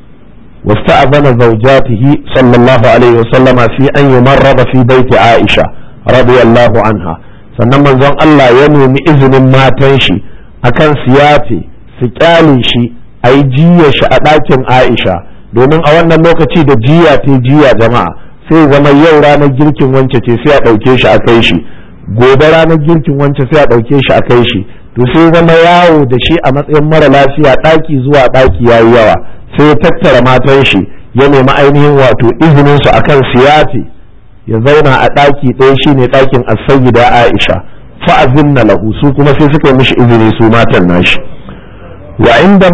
واستأذن زوجاته صلى الله عليه وسلم في أن يمرض في بيت عائشة رضي الله عنها. sannan manzon Allah ya nemi izinin matan shi akan siyafi su kyale shi a yi jiya shi a ɗakin Aisha, domin a wannan lokaci da jiya ta jiya jama'a, sai zama yau ranar girkin wance ce sai a ɗauke shi a kai shi, gobe ranar girkin wance sai a ɗauke shi a kai shi, to sai zama yawo da shi a matsayin mara lafiya ɗaki zuwa ɗaki yayi yawa. Sai ya tattara matan shi ya nemi ainihin wato izinin su akan siyafi ya zauna a ɗaki ɗaya shine ɗakin as-sayyida Aisha, fa'azinna lahu, su kuma sai suka yi mishi izini su matan nashi. Wa inda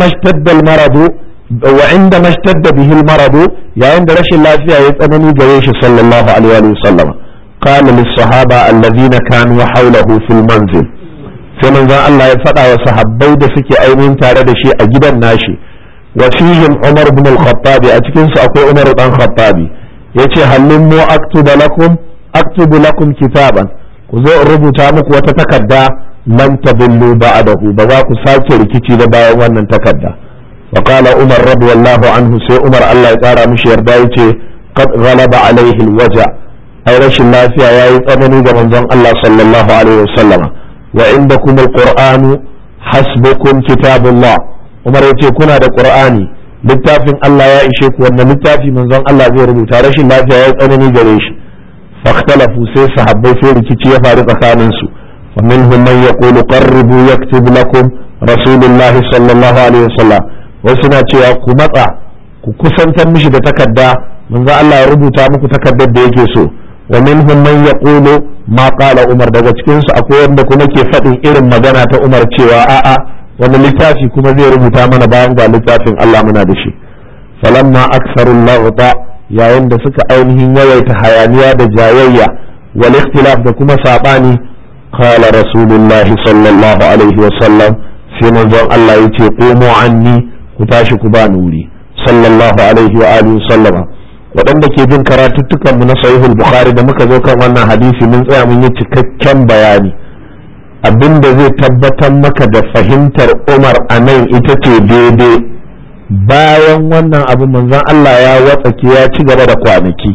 mashtadda bihi al-maradu, yayin da rashin lafiya ya tsanani gare shi sallallahu alaihi wa sallam, qala lis-sahaba alladhina kanu hawlahu fil manzil, sai manzon Allah ya faɗa wa sahabbai da suke ainihin tare da shi a gidan nashi. Wa fihim Umar ibn al-Khattab, a cikin su akwai Umar dan Khattabi, yace hallimmu aktubu lakum kitaban, ku zo in rubuta muku wata takarda lan tadillu ba'dahu ba za ku sake rikici da bayan wannan takarda wa qala umar radiyallahu anhu sai umar Allah ya tsara mishi yarda yace qad ghalaba alaihi alwaja ai rashin lafiya yayi tsanani ga manzon Allah sallallahu alaihi wasallama wa indakum alqur'anu hasbukum kitabullah umar yace kuna da qur'ani littafin Allah ya ishe ku wannan littafi manzon Allah zai rubuta rashin lafiya yayi tsanani gare shi fakhtalafu sai sahabbai sai rikici ya faru tsakanin su wa minhum man yaqulu qarribu yaktub lakum rasulullah sallallahu alaihi wasallam wasu na cewa ku matsa ku kusantar mishi da takarda manzon Allah ya rubuta muku takardar da yake so wa minhum man yaqulu ma qala umar daga cikin su akwai wanda kuma ke faɗin irin magana ta umar cewa a'a wani littafi kuma zai rubuta mana bayan ga littafin Allah muna da shi falamma aktharul laghta yayin da suka ainihin yawaita hayaniya da jayayya wal ikhtilaf da kuma sabani qala rasulullahi sallallahu alaihi wa sallam sai manzon Allah yace qumu anni ku tashi ku ba nuri sallallahu alaihi wa alihi wa sallama waɗanda ke bin karatuttukan mu na sahihul bukhari da muka zo kan wannan hadisi mun tsaya mun yi cikakken bayani abinda zai tabbatar maka da fahimtar Umar a nan ita ce daidai bayan wannan abu manzon Allah ya watsake ya ci gaba da kwanaki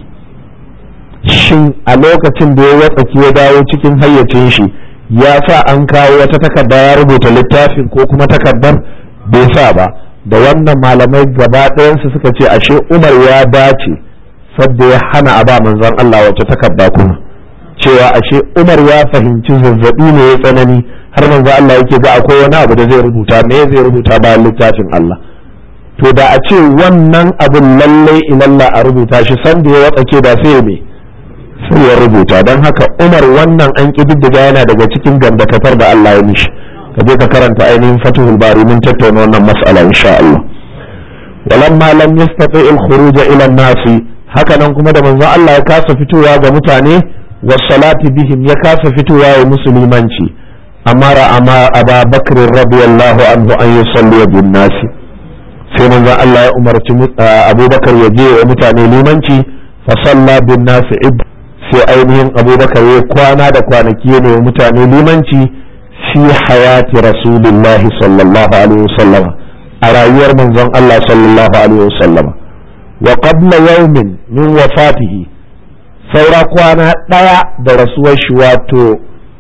shin a lokacin da ya watsake ya dawo cikin hayyacin shi ya sa an kawo wata takarda ya rubuta littafin ko kuma takardar bai sa ba da wannan malamai gaba ɗayansu suka ce ashe Umar ya dace sadda ya hana a ba manzon Allah wata takarda kuma cewa ashe Umar ya fahimci zazzabi ne ya tsanani har manzo Allah yake ga akwai wani abu da zai rubuta me zai rubuta bayan littafin Allah to da a ce wannan abin lallai ilalla a rubuta shi san da ya watsake da sai me sai ya rubuta don haka Umar wannan an kididdiga yana daga cikin gandakatar da Allah ya mishi ka je ka karanta ainihin Fathul Bari mun tattauna wannan mas'ala insha Allah walamma lam yastati al-khuruj ila an-nasi haka nan kuma da manzo Allah ya kasa fitowa ga mutane wasalati bihim ya kasa fitowa ya musulmanci amara Aba Bakr radiyallahu anhu an yusalli bin nasi sai manzon Allah ya umarci Abubakar ya je wa mutane limanci fa salla bin nasi sai ainihin Abubakar ya kwana da kwanaki ne wa mutane limanci fi hayati rasulillahi sallallahu alaihi wasallam a rayuwar manzon Allah sallallahu alaihi wasallam wa qabla yawmin min wafatihi saura kwana ɗaya da rasuwar shi wato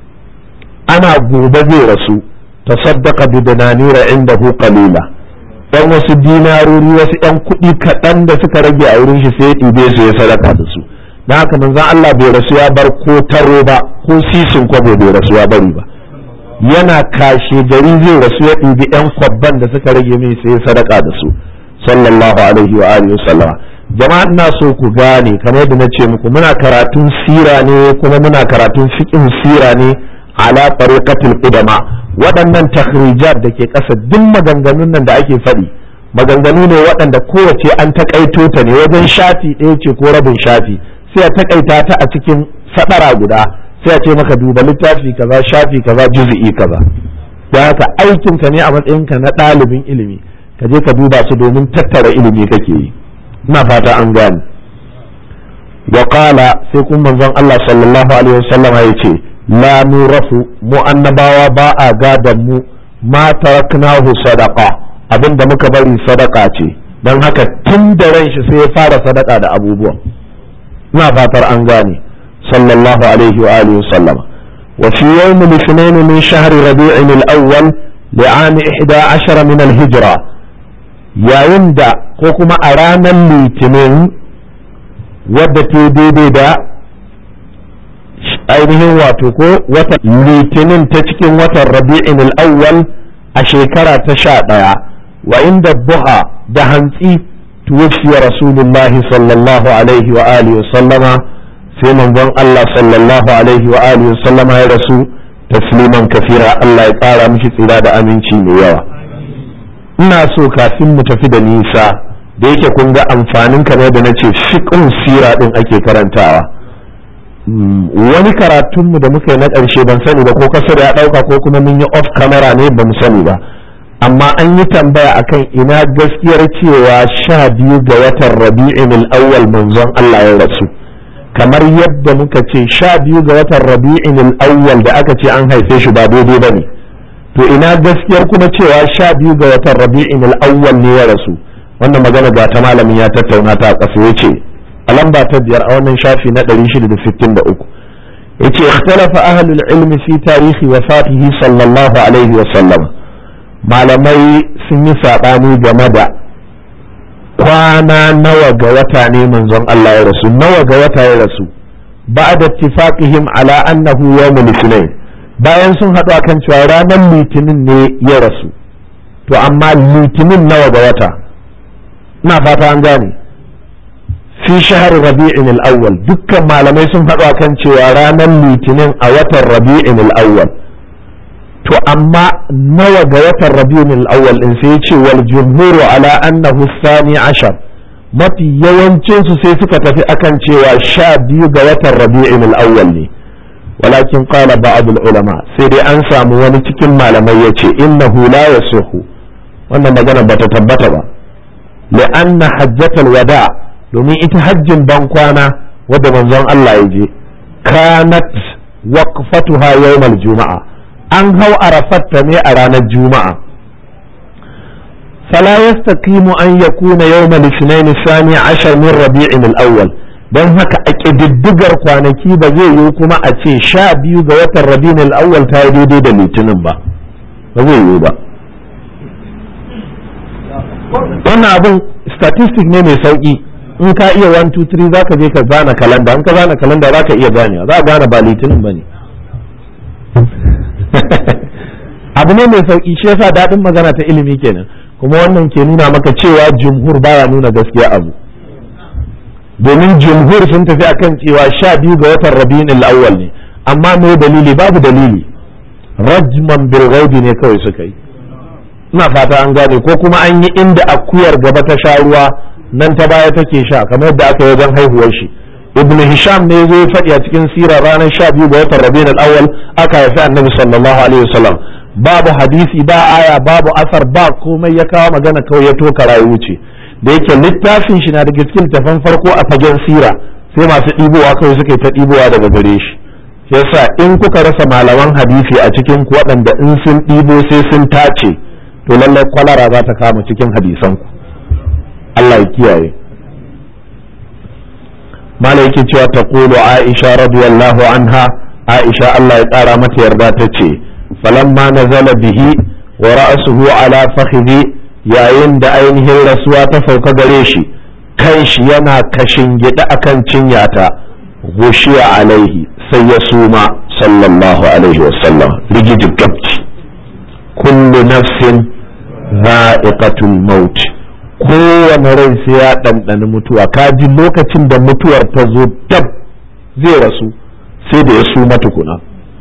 ana gobe zai rasu ta saddaka bi dinanira indahu qalila dan wasu dinarori wasu ɗan kuɗi kaɗan da suka rage a wurin shi sai ya ɗibe su ya sadaka da su dan haka manzon Allah bai rasu ya bar ko taro ba ko sisin kwabo bai rasu ya bari ba yana kashe gari zai rasu ya ɗibi ɗan kwabban da suka rage mai sai ya sadaka da su sallallahu alaihi wa alihi wasallam jama'a ina so ku gane kamar yadda na ce muku muna karatun sira ne kuma muna karatun fiqh sira ne ala tariqatil qudama waɗannan takhrijat da ke ƙasa duk maganganun nan da ake faɗi maganganu ne waɗanda kowace an takaito ta ne wajen shafi ɗaya ce ko rabin shafi sai a takaita ta a cikin sadara guda sai a ce maka duba littafi kaza shafi kaza juz'i kaza da haka aikin ka ne a matsayin ka na ɗalibin ilimi ka je ka duba su domin tattara ilimi kake yi ina fata an gane wa qala sai kun manzon Allah sallallahu alaihi wasallama yace la nurafu mu annabawa ba a gadan mu ma taraknahu sadaqa abinda muka bari sadaka ce dan haka tun da ran shi sai ya fara sadaka da abubuwan ina fatar an gane sallallahu alaihi wa alihi wasallama wa fi yawm al-ithnain min shahr rabi' al-awwal li'am 11 min al-hijra yayin da ko kuma a ranar litinin wadda ta daidai da ainihin wato ko watan litinin ta cikin watan rabi'in al-awwal a shekara ta 11 wa inda buha da hantsi tuwfiya rasulullahi sallallahu alaihi wa alihi wa sallama sai manzon Allah sallallahu alaihi wa alihi wa sallama ya rasu tasliman kafira Allah ya kara mishi tsira da aminci mai yawa ina so kafin mu tafi da nisa da yake kun ga amfanin kamar da nace fiqhun sira din ake karantawa wani karatun mu da muka yi na ƙarshe ban sani ba ko kasar ya dauka ko kuma mun yi off camera ne ban sani ba amma an yi tambaya akan ina gaskiyar cewa 12 ga watan Rabi'in al-awwal manzon Allah ya rasu kamar yadda muka ce 12 ga watan rabi'in al-awwal da aka ce an haife shi ba daidai bane, to ina gaskiyar kuma cewa 12 ga watan rabi'in al-awwal ne ya rasu? wannan magana ga ta malamin ya tattauna ta a ƙasa yace a lamba ta 5 a wannan shafi na 663 yace ikhtalafa ahlul ilmi fi tarihi wafatihi sallallahu alaihi wa sallam, malamai sun yi sabani game da kwana nawa ga wata ne manzon Allah ya rasu, nawa ga wata ya rasu, ba'da ittifaqihim ala annahu yawmul ithnain, bayan sun haɗu akan cewa ranar litinin ne ya rasu. To amma litinin nawa ga wata? ina fata an gane. fi shahar rabi'in al-awwal, dukkan malamai sun haɗu akan cewa ranar litinin a watan rabi'in al-awwal. to amma nawa ga watan rabi'in al-awwal din? sai ce wal jumhuru ala annahu thani ashar, mafi yawancin su sai suka tafi akan cewa 12 ga watan rabi'in al-awwal ne. walakin qala ba'd al-ulama, sai dai an samu wani cikin malamai yace innahu la yasihu, wannan magana bata tabbata ba, li'anna hajjatul wada, domin ita hajjin ban kwana wadda manzon Allah ya je, kanat waqfatuha yawmal juma'a, an hau arafatta ne a ranar juma'a. fala yastaqimu an yakuna yawmal ithnain thani ashar min rabi'in al-awwal, don haka a ƙididdigar kwanaki ba zai yi kuma a ce 12 ga watan rabi'in al-awwal ta yi daidai da litinin ba zai yi ba. wannan abin statistic ne mai sauki, in ka iya 1 2 3 zaka je ka zana kalanda, in ka zana kalanda zaka iya ganewa, za ka gane ba litinin bane. abu ne mai sauki, shi yasa daɗin magana ta ilimi kenan, kuma wannan ke nuna maka cewa jumhur baya nuna gaskiya abu, domin jumhur sun tafi akan cewa 12 ga watan rabi'in al-awwal ne, amma me dalili? babu dalili, rajman bil ghaibi ne kawai suka yi. ina fata an gane, ko kuma an yi inda akuyar gaba ta sha ruwa nan ta baya take sha, kamar yadda aka yi wajen haihuwar shi. ibn hisham ne zai faɗi a cikin sirar ranar 12 ga watan rabi'in al-awwal aka haifi annabi sallallahu alaihi wasallam, babu hadisi ba aya babu asar ba komai, ya kawo magana kawai ya toka rayu wuce. da yake littafin shi na daga cikin tafan farko a fagen sira, sai masu ɗibowa kawai suka yi ta ɗibowa daga gare shi. yasa in kuka rasa malaman hadisi a cikin ku waɗanda in sun ɗibo sai sun tace, to lallai kwalara za ta kama cikin hadisanku. Allah ya kiyaye. mala yake cewa ta kulu Aisha radiyallahu anha, Aisha Allah ya ƙara mata yarda ta ce, falamma nazala bihi wa ra'suhu ala fakhidhi, yayin da ainihin rasuwa ta sauka gare shi, kan shi yana kashin gida akan cinyata, gushiya alaihi, sai ya suma sallallahu alaihi wasallam, rigijin gabci. kullu nafsin za'iqatul maut, kowane rai sai ya ɗanɗani mutuwa. ka ji lokacin da mutuwar ta zo dab zai rasu sai da ya suma tukuna.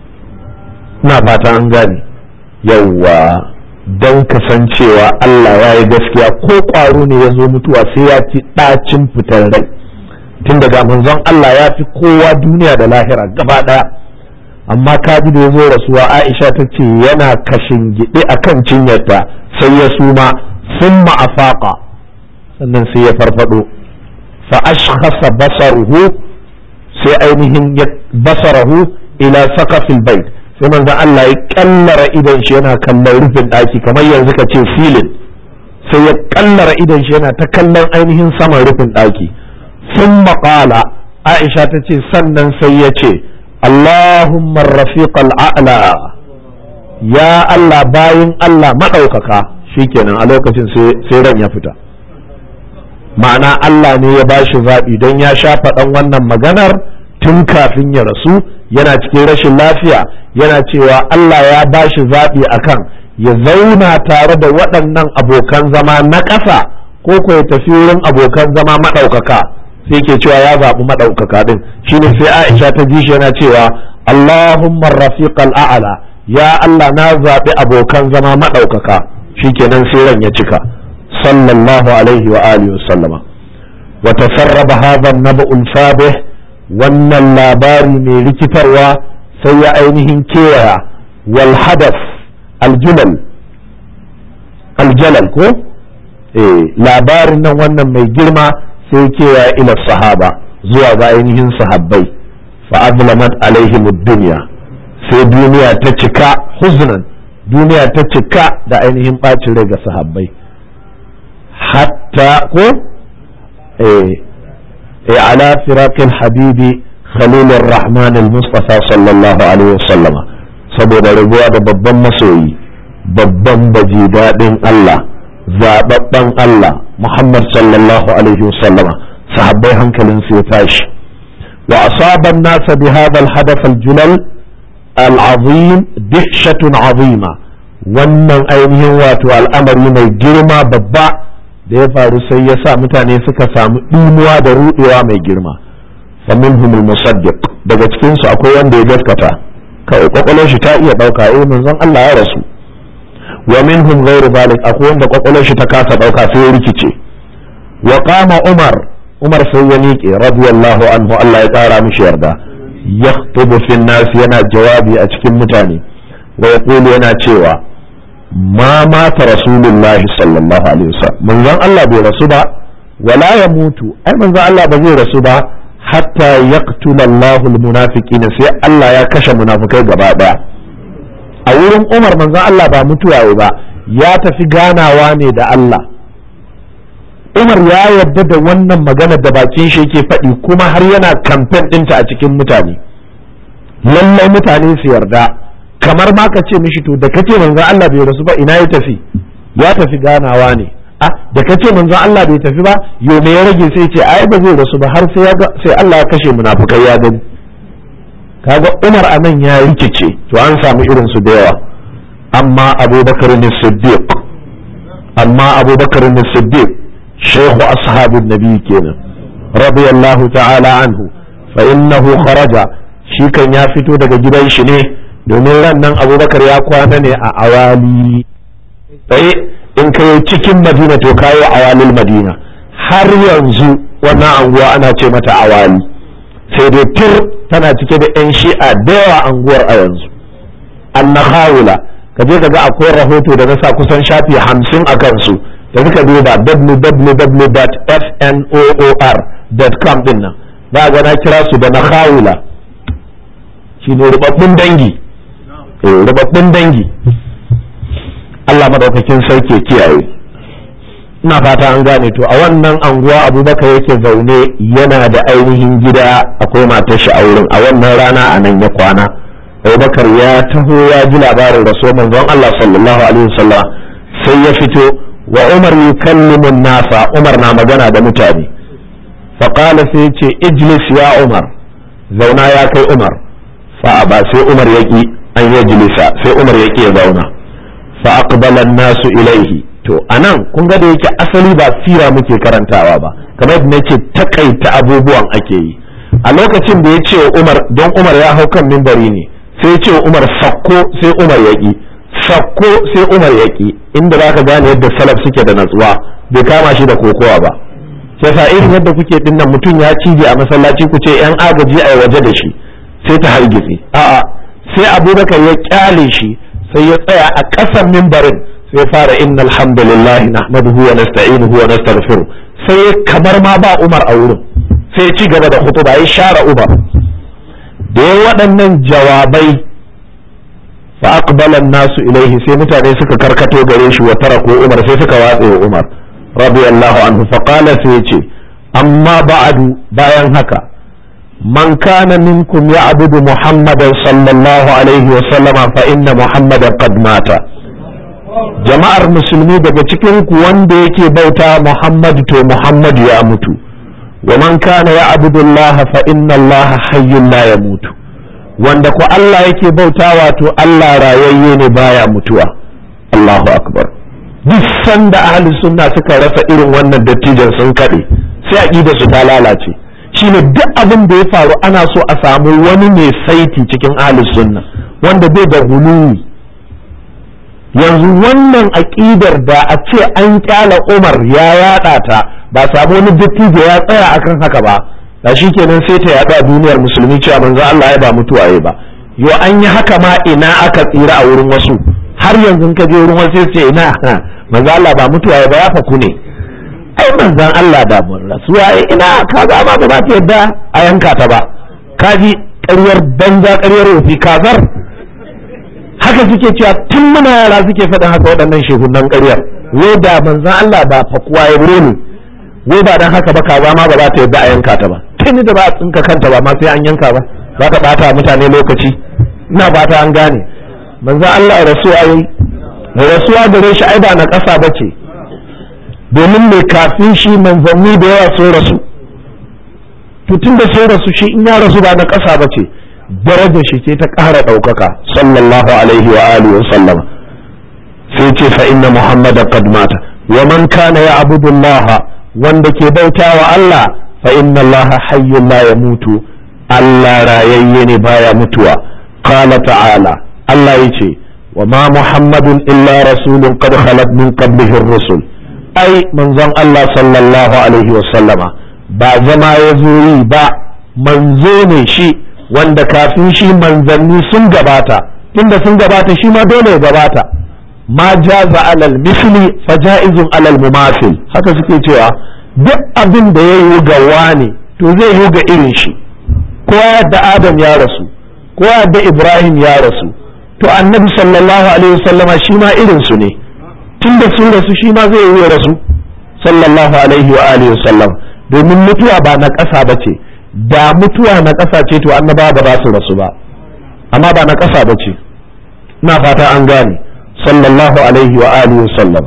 na fata an gane. yawwa, don kasancewa Allah ya yi gaskiya, ko ƙwaro ne ya zo mutuwa sai ya ci ɗacin fitar rai, tun daga manzon Allah ya fi kowa duniya da lahira gaba ɗaya. amma kaji da ya zo rasuwa, Aisha ta ce yana kashin gide a kan cinyarta sai ya suma, sun ma'afaƙa, sannan sai ya farfado. fa ashkhasa basaruhu, sai ainihin basarahu ila saqafil bait, sai manzon Allah ya kallara idan shi yana kallon rufin ɗaki, kamar yanzu ka ce filin, sai ya kallara idan shi yana ta kallon ainihin saman rufin ɗaki. sun maƙala, Aisha ta ce sannan sai ya ce, Allahumma rafiqal a'la, ya Allah bayin Allah maɗaukaka. Shikenan a lokacin sai ran ya fita. ma'ana Allah ne ya bashi zaɓi, don ya sha faɗan wannan maganar tun kafin ya rasu, yana cikin rashin lafiya, yana cewa Allah ya bashi zaɓi akan ya zauna tare da waɗannan abokan zama na ƙasa ko ko ya tafi wurin abokan zama maɗaukaka. sai ke cewa ya zaɓi maɗaukaka ɗin. shine sai Aisha ta ji shi yana cewa Allahumma rafiqal a'la, ya Allah na zaɓi abokan zama maɗaukaka. shikenan sai ran ya cika, sallallahu alaihi wa alihi wa sallama. wa tasarraba hadha an-naba'ul fabih, wannan labari mai rikitarwa sai ya ainihin kewaya, wal hadath aljalal ko labarin nan wannan mai girma sai kewaya ila sahaba zuwa ga ainihin sahabbai fa azlamat alaihim ad-dunya sai duniya ta cika huznan, duniya ta cika da ainihin bacin rai ga sahabbai hatta ko ala firaqil habibi khalilur rahman al-mustafa sallallahu alaihi wasallama, saboda rabuwa da babban masoyi, babban baji daɗin Allah, zaɓaɓɓen Allah Muhammad sallallahu alaihi wasallama, sahabbai hankalin su ya tashi. wa asaban nasa bi hadha al-hadath al-julal al-azim dihshatun azima, wannan ainihin wato al'amari mai girma babba da ya faru sai ya sa mutane suka samu ɗimuwa da ruɗewa mai girma. fa minhum al-musaddiq, daga cikin su akwai wanda ya gaskata kawai kwakwalwar shi ta iya ɗauka manzon Allah ya rasu. wa minhum ghayru zalik, akwai wanda kwakwalwar shi ta kasa ɗauka sai ya rikice. wa qama Umar sai ya miƙe radiyallahu anhu, Allah ya ƙara mishi yarda, yaktubu fi nas, yana jawabi a cikin mutane, wa yaqulu, yana cewa ma mata rasulullahi sallallahu alaihi wasallam, manzon Allah bai rasu ba, wala ya mutu, ai manzon Allah ba zai rasu ba hatta yaqtula Allahu almunafiqina, sai Allah ya kashe munafikai gaba daya. a wurin Umar manzon Allah ba mutuwa ba, ya tafi ganawa ne da Allah. Umar ya yarda da wannan magana da bakin shi yake faɗi, kuma har yana kamfen ɗinta a cikin mutane, lallai mutane su yarda. kamar ma ka ce mishi to da kace manzon Allah bai rasu ba, ina ya tafi? ya tafi ganawa ne. da kace manzon Allah bai tafi ba, yo me ya rage? sai ce ai ba zai rasu ba har sai Allah ya kashe munafukai ya gani. kaga Umar anan ya rikice, to an samu irin su da yawa. amma Abubakar as-Siddiq, shaykhu ashabin nabi kenan radiyallahu ta'ala anhu, fa innahu kharaja, shi kan ya fito daga gidan shi ne, domin ran nan Abubakar ya kwana ne a awali. sai in kai cikin Madina to kayo awalil Madina, har yanzu wannan anguwa ana ce mata awali, sai dai tur tana cike da yan shi'a da yawa anguwar a yanzu. annahawula, ka je kaga akwai rahoto da na sa kusan shafi 50 a kansu, da suka duba www.fnoor.com din nan, ba ga na kira su da nahawula, shine rubabbun dangi. rubabbun dangi, Allah madaukakin sarki kiyaye. ina fata an gane. to a wannan anguwa Abubakar yake zaune, yana da ainihin gida, akwai matar shi a wurin. a wannan rana a nan ya kwana. Abubakar ya taho ya ji labarin rasuwar manzon Allah sallallahu alaihi wasallam, sai ya fito. wa Umar yukallimu nasa, Umar na magana da mutane. fa qala, sai ce ijlis ya Umar, zauna ya kai Umar. fa ba sai Umar yaki an yajlisa, sai Umar yaki ya zauna. fa aqbala an-nasu ilayhi. to anan kun ga da yake asali ba sira muke karantawa ba, kamar yadda nace takaita abubuwan ake yi. a lokacin da ya ce Umar, don Umar ya hau kan minbari ne, sai ya ce Umar sakko, sai Umar yaki, sakko sai Umar yaki. inda zaka gane yadda salaf suke da natsuwa, bai kama shi da kokowa ba. sai sa irin yadda kuke dinnan, mutum ya cije a masallaci ku ce yan agaji a waje da shi, sai ta hargitse. a'a, sai Abubakar ya kyale shi, sai ya tsaya a ƙasan mimbarin, sai fara innal hamdalillahi nahmaduhu wa nasta'inuhu wa nastaghfiruh, sai kamar ma ba Umar a wurin, sai ci gaba da khutba, ya share Umar da waɗannan jawabai. fa aqbala an-nasu ilayhi, sai mutane suka karkato gare shi, wa taraku Umar, sai suka watse wa Umar radiyallahu anhu. fa qala, sai ce amma ba'du, bayan haka, man kana minkum ya'budu Muhammadan sallallahu alaihi wa sallama fa inna Muhammadan qad mata. jama'ar musulmi, daga cikin ku wanda yake bauta Muhammad, to Muhammad ya mutu. wa man kana ya'budu Allah fa inna Allah hayyun la yamutu, wanda ko Allah yake bautawa to Allah rayayye ne, baya mutuwa. Allahu akbar. duk sanda ahli sunna suka rasa irin wannan dattijan sun kade, sai aqida su ta lalace. shine duk abin da ya faru ana so a samu wani mai saiti cikin ahli sunna wanda bai da hululi. yanzu wannan aqidar da a ce an kyala Umar ya yada ta, ba samu wani dattijo ya tsaya akan haka ba, da shi kenan sai ta yada duniyar musulmi cewa manzo Allah ya ba mutuwa ya ba. yo an yi haka ma ina aka tsira a wurin wasu, har yanzu ka je wurin wasu sai ina manzo Allah ba mutuwa ya ba, ya faku ne. ai manzon Allah da mun rasuwa ina kaza ma ba za ta yadda a yanka ta ba. Kaji ƙaryar banza ƙaryar wofi kazar. Haka suke cewa tun muna yara suke faɗin haka waɗannan shehunan ƙaryar. Wai da manzon Allah ba fakuwa ya bure ni. Wai ba dan haka ba kaza ma ba za ta yadda a yanka ta ba. Tuni da ba a tsinka kanta ba ma sai an yanka ba. Za ta ɓata mutane lokaci. Ina fata an gane. Manzon Allah rasuwa yayi. Rasuwa gare shi ai ba na ƙasa ba ce. Domin mai kafin shi manzanni da yawa sun rasu. To tun da sun rasu shi in ya rasu ba na ƙasa ba ce. Darajar shi ce ta ƙara ɗaukaka sallallahu alaihi wa alihi wa sallam. Sai ce fa inna Muhammadan qad mata wa man kana ya'budu Allah wanda ke bautawa Allah fa inna Allah hayyun la yamutu Allah rayayye ne baya mutuwa. Qala ta'ala Allah yace wa ma Muhammadun illa rasulun qad khalat min qablihi ar-rusul. Ai manzon Allah sallallahu alaihi wa sallama ba zama ya zo yi ba, manzo ne shi wanda kafin shi manzanni sun gabata, tunda sun gabata shi ma dole ya gabata. Ma jaza alal misli fa jaizun alal mumasil, haka suke cewa duk abin da ya yi ga wani to zai yi ga irin shi. Kowa yadda Adam ya rasu, kowa yadda Ibrahim ya rasu, to annabi sallallahu alaihi wasallama shi ma irin su ne, tunda sun rasu shi ma zai yi rasu sallallahu alaihi wa alihi wasallam. Domin mutuwa ba na ƙasa ba ce, da mutuwa na ƙasa ce to annaba ba za su rasu ba, amma ba na ƙasa ba ce. Ina fata an gane sallallahu alaihi wa alihi wasallam.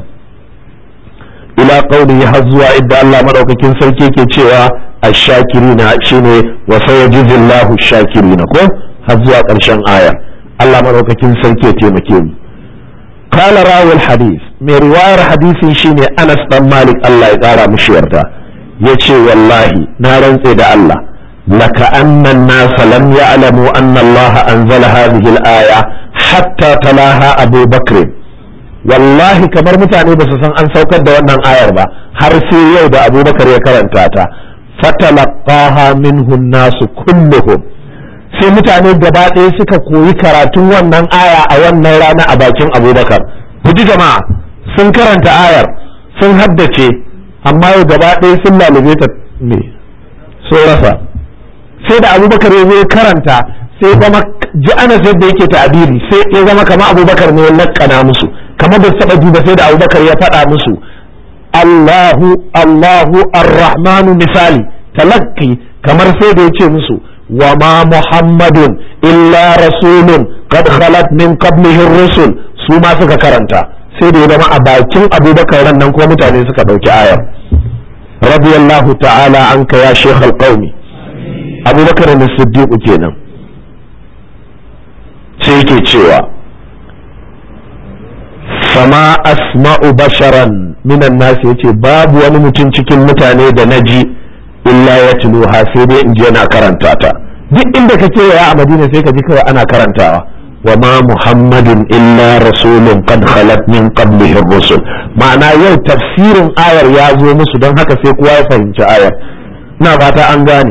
Ila qawlihi har zuwa idda Allah madaukakin sarki yake cewa ash-shakirina shine wa sayajizillahu ash-shakirina ko har zuwa ƙarshen aya. Allah madaukakin sarki ya taimake mu. Qala rawul hadith, mai riwayar hadisin shine Anas dan Malik Allah ya kara mishi yarda. Yace wallahi na rantse da Allah laka annan nasa lam ya'lamu anna Allah anzala hadhihi al-aya hatta talaha Abu Bakr. Wallahi kamar mutane ba su san an saukar da wannan ayar ba har sai yau da Abu Bakar ya karanta ta. Fatalaqaha minhu an-nasu kulluhum. Sai mutane gaba ɗaya suka koyi karatun wannan aya a wannan rana a bakin Abu Bakar. Ku ji jama'a, sun karanta ayar sun haddace amma yau gaba ɗaya sun lalube ta me so rasa. Sai da Abubakar ya zo karanta sai zama ji Anas yadda yake ta'abiri sai ya zama kamar Abubakar ne ya lakkana musu, kamar da saba ji ba sai da Abubakar ya faɗa musu Allahu Allahu Ar-Rahmanu misali talakki, kamar sai da ya ce musu wa ma Muhammadun illa rasulun qad khalat min qablihi ar-rusul. Su ma suka karanta sai da ya zama a bakin Abubakar ran nan kuma mutane suka ɗauki ayar. Radiyallahu ta'ala anka ya Sheikh al-Qaumi. Abubakar as-Siddiq kenan sai yake cewa fama asma'u basharan minan nas, yace babu wani mutum cikin mutane da naji illa yatluha sai dai in je na karanta ta. Duk inda kake ya a Madina sai ka ji kawai ana karantawa wa ma Muhammadun illa rasulun qad khalat min qablihi ar-rusul. Ma'ana yau tafsirin ayar ya zo musu don haka sai kowa ya fahimci ayar. Ina fata an gane.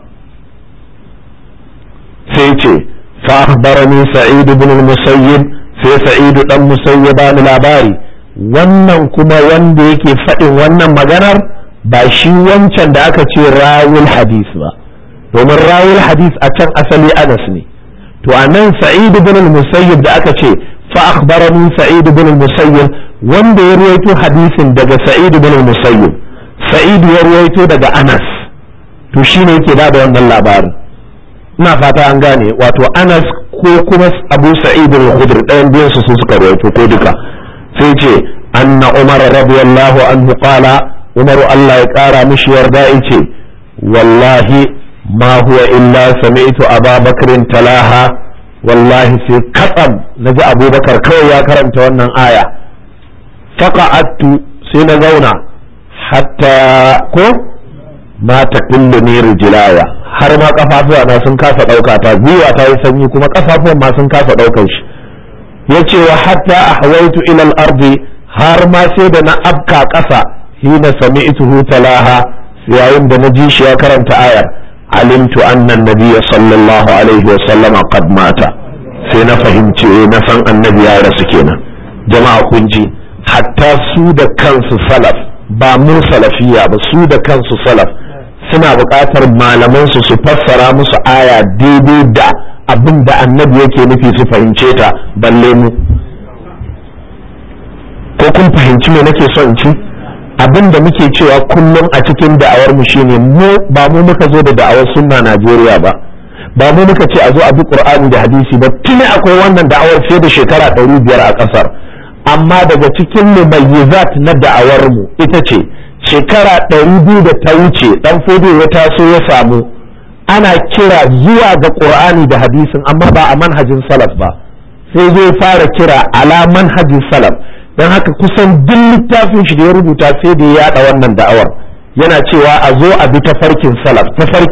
Sai ce fa akhbarani Sa'id ibn al-Musayyib, sai Sa'id dan Musayyib bani labari. Wannan kuma wanda yake faɗin wannan maganar ba shi wancan da aka ce rawul hadis ba, domin rawul hadis a can asali Anas ne. To anan Sa'id ibn al-Musayyib da aka ce fa akhbarani Sa'id ibn al-Musayyib, wanda ya ruwaito hadisin daga Sa'id ibn al-Musayyib, Sa'id ya ruwaito daga Anas, to shine yake da wannan labarin. Ina fata an gane, wato Anas ko kuma Abu Sa'id al-Khudri ɗayan biyan su suka ruwaito ko duka. Sai ce anna Umar radiyallahu anhu qala, Umar Allah ya kara mishi yarda yace wallahi ma huwa illa sami'tu Abu Bakr talaha, wallahi sai katsam naji Abu Bakar kawai ya karanta wannan aya. Faqa'attu, sai na zauna hatta ko ma taqillu ni rijlaya, har ma kafafuwa na sun kasa dauka ta, gwiwa ta yi sanyi kuma kafafuwan ma sun kasa daukar shi. Yace wa hatta ahwaitu ila al-ardi, har ma sai da na afka kasa hina sami'tuhu talaha, yayin da na ji shi ya karanta ayar. Alimtu anna an-nabiyya sallallahu alaihi wa sallama qad mata, sai na fahimci na san annabi ya rasu kenan. Jama'a kun ji, hatta su da kansu salaf ba mu salafiya ba, su da kansu salaf suna buƙatar malaman su fassara musu aya daidai da abin da annabi yake nufi su fahimce ta, balle mu. ko kun fahimci me nake son in ci? abin da muke cewa kullum a cikin da'awar mu shine mu ba mu muka zo da da'awar sunna Najeriya ba mu muka ce a zo a bi Qur'ani da hadisi ba, tuni akwai wannan da'awar fiye da shekara 500 a kasar. amma daga cikin mumayyizat na da'awar mu ita ce shekara 200 da ta wuce dan Fodio ya taso ya samu ana kira zuwa ga Qur'ani da hadisin amma ba a manhajin salaf ba, sai zai fara kira ala manhajin salaf. don haka kusan duk littafin shi da ya rubuta sai da ya yada wannan da'awar, yana cewa a zo a bi tafarkin salaf.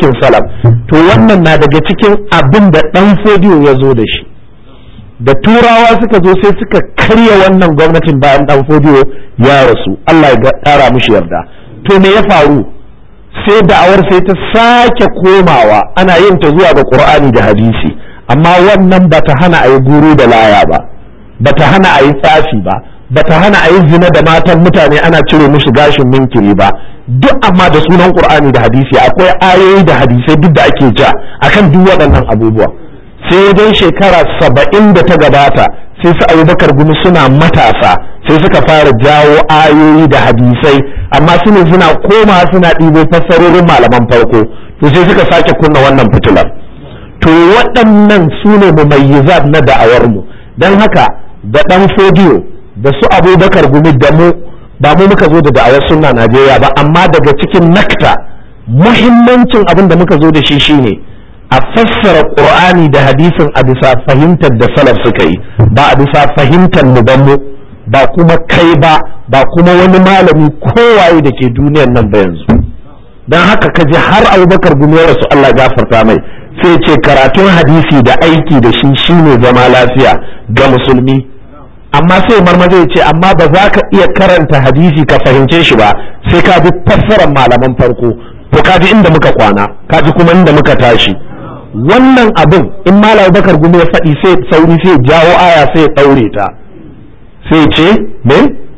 To wannan na daga cikin abin da dan Fodio ya zo da shi. Da turawa suka zo sai suka karya wannan gwamnatin bayan dan Fodio ya rasu, Allah ya ƙara mishi yarda. To me ya faru? sai da'awar sai ta sake komawa ana yin ta zuwa ga Qur'ani da hadisi, amma wannan bata hana ayi guru da laya ba, bata hana ayi tsafi ba, bata hana ayi zina da matan mutane ana cire musu gashin minkiri ba, duk amma da sunan Qur'ani da hadisi. akwai ayoyi da hadisai duk da ake ja akan duk waɗannan abubuwa. sai wajen shekara 70 da ta gabata sai su Abubakar Gumi suna matasa sai suka fara jawo ayoyi da hadisai, amma suna koma suna ɗibo fassarorin malaman farko, to sai suka sake kunna wannan fitilar. to waɗannan su ne mumayyizat na da'awar mu. don haka da ɗan Fodio da su Abubakar Gumi da mu ba mu muka zo da da'awar sunna Najeriya ba, amma daga cikin nakta muhimmancin abin da muka zo da shi shine a fassara Qur'ani da hadisin a bisa fahimtar da salaf suka yi, ba a bisa fahimtar mu ba kuma kai ba kuma wani malami kowaye da ke duniyar nan ba yanzu. don haka kaji har Abubakar Gumi ya rasu, Allah gafarta mai, sai ce karatun hadisi da aiki da shi shine zama lafiya ga musulmi. amma sai marmaza ya ce amma ba za ka iya karanta hadisi ka fahimce shi ba sai ka bi fassarar malaman farko. to ka ji inda muka kwana, ka ji kuma inda muka tashi. wannan abin in Malam Abubakar Gumi ya faɗi sai sauri sai jawo aya sai ya ɗaure ta, sai ce me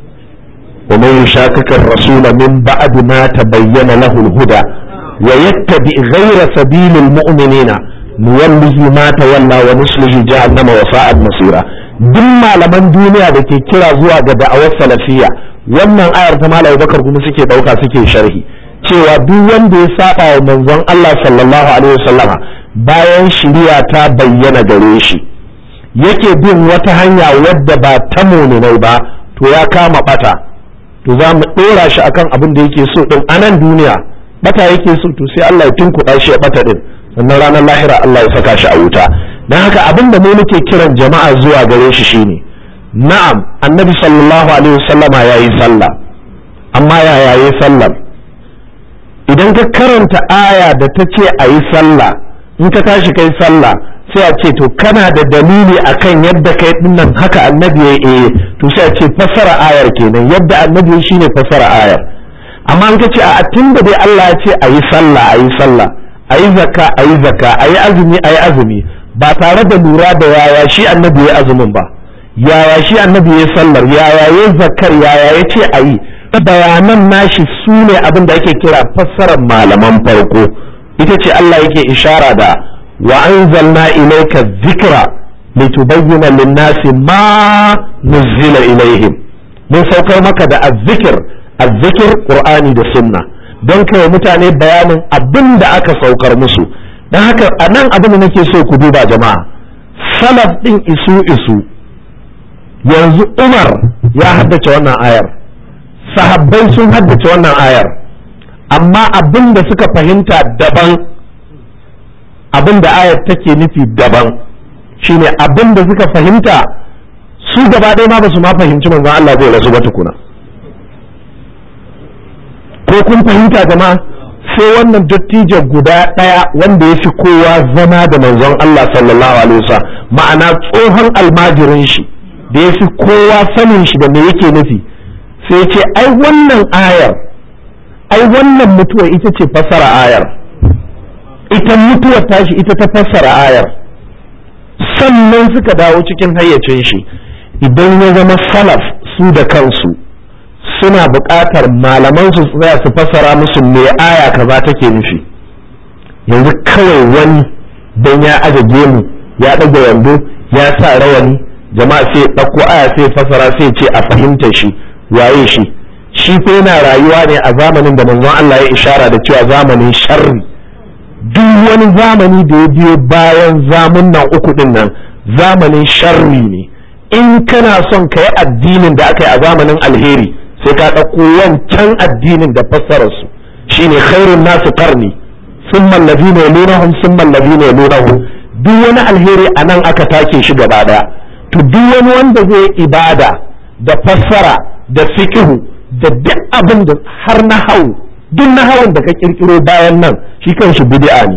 wa man yushakkika ar-rasula min ba'd ma tabayyana lahu al-huda wa yattabi ghayra sabilil mu'minina nuwallihi ma tawalla wa nuslihi jahannama wa sa'at masira. duk malaman duniya da ke kira zuwa ga da'awar salafiyya wannan ayar ta Malam Abubakar Gumi suke dauka suke sharhi cewa duk wanda ya saba wa manzon Allah sallallahu alaihi wasallama bayan shari'a ta bayyana gare shi yake bin wata hanya wadda ba ta mu'minai ba, to ya kama bata. to za mu dora shi akan abin da yake so din a nan duniya, bata yake so to sai Allah ya tunkuɗa shi ya bata din, sannan ranar lahira Allah ya saka shi a wuta. dan haka abin da mu muke kiran jama'a zuwa gare shi shine na'am annabi sallallahu alaihi wasallama yayi sallah, amma ya yayi sallar? idan ka karanta aya da ta ce ayi sallah, in ka tashi kai sallah sai a ce to kana da dalili akan yadda kai dinnan haka annabi ya yi, to sai a ce fassara ayar kenan, yadda annabi shine fassara ayar. amma an kace a tunda dai Allah ya ce ayi sallah ayi zakka ayi azumi ba tare da lura da yaya shi annabi ya azumin ba, yaya shi annabi ya sallar, yaya ya zakkar, yaya ya ce ayi, bayanan nashi su ne abin da ake kira fassarar malaman farko. ita ce Allah yake ishara da wa anzalna ilayka dhikra litubayyana lin-nasi ma nuzila ilayhim. mun saukar maka da azzikir Qur'ani da sunna don kai mutane bayanin abin da aka saukar musu. dan haka anan abin da nake so ku duba jama'a, salaf din isu yanzu Umar ya haddace wannan ayar, sahabbai sun haddace wannan ayar, amma abin da suka fahimta daban, abin da ayar take nufi daban. shine abin da suka fahimta su gaba ɗaya ma ba su ma fahimci manzon Allah zai rasu ba tukuna. ko kun fahimta jama'a? sai wannan dattijo guda ɗaya wanda ya fi kowa zama da manzon Allah sallallahu alaihi wasallam, ma'ana tsohon almajirin shi da ya fi kowa sanin shi da me yake nufi, sai ya ce ai wannan mutuwa ita ce fassara ayar, ita mutuwar tashi ita ta fassara ayar. sannan suka dawo cikin hayyacin shi. idan ya zama salaf su da kansu suna buƙatar malaman su tsaya su fassara musu me aya kaza take nufi. Yanzu kawai wani dan ya aje gemu ya ɗaga wando ya sa rawani jama'a sai ɗauko aya sai fassara sai ce a fahimta shi waye shi fa yana rayuwa ne a zamanin da manzon Allah ya ishara da cewa zamanin sharri. Duk wani zamani da ya biyo bayan zamunan uku din nan zamanin sharri ne. In kana son ka yi addinin da aka yi a zamanin alheri sai ka ɗauko wancan addinin da fassararsu shine khairun nasu qarni summa alladhina yalunahum summa alladhina yalunahum. Duk wani alheri a nan aka take shi gaba daya. To duk wani wanda zai ibada da fassara da fiqhu da duk abin da har na hau duk na hawan da ka kirkiro bayan nan shi kanshi bid'a ne.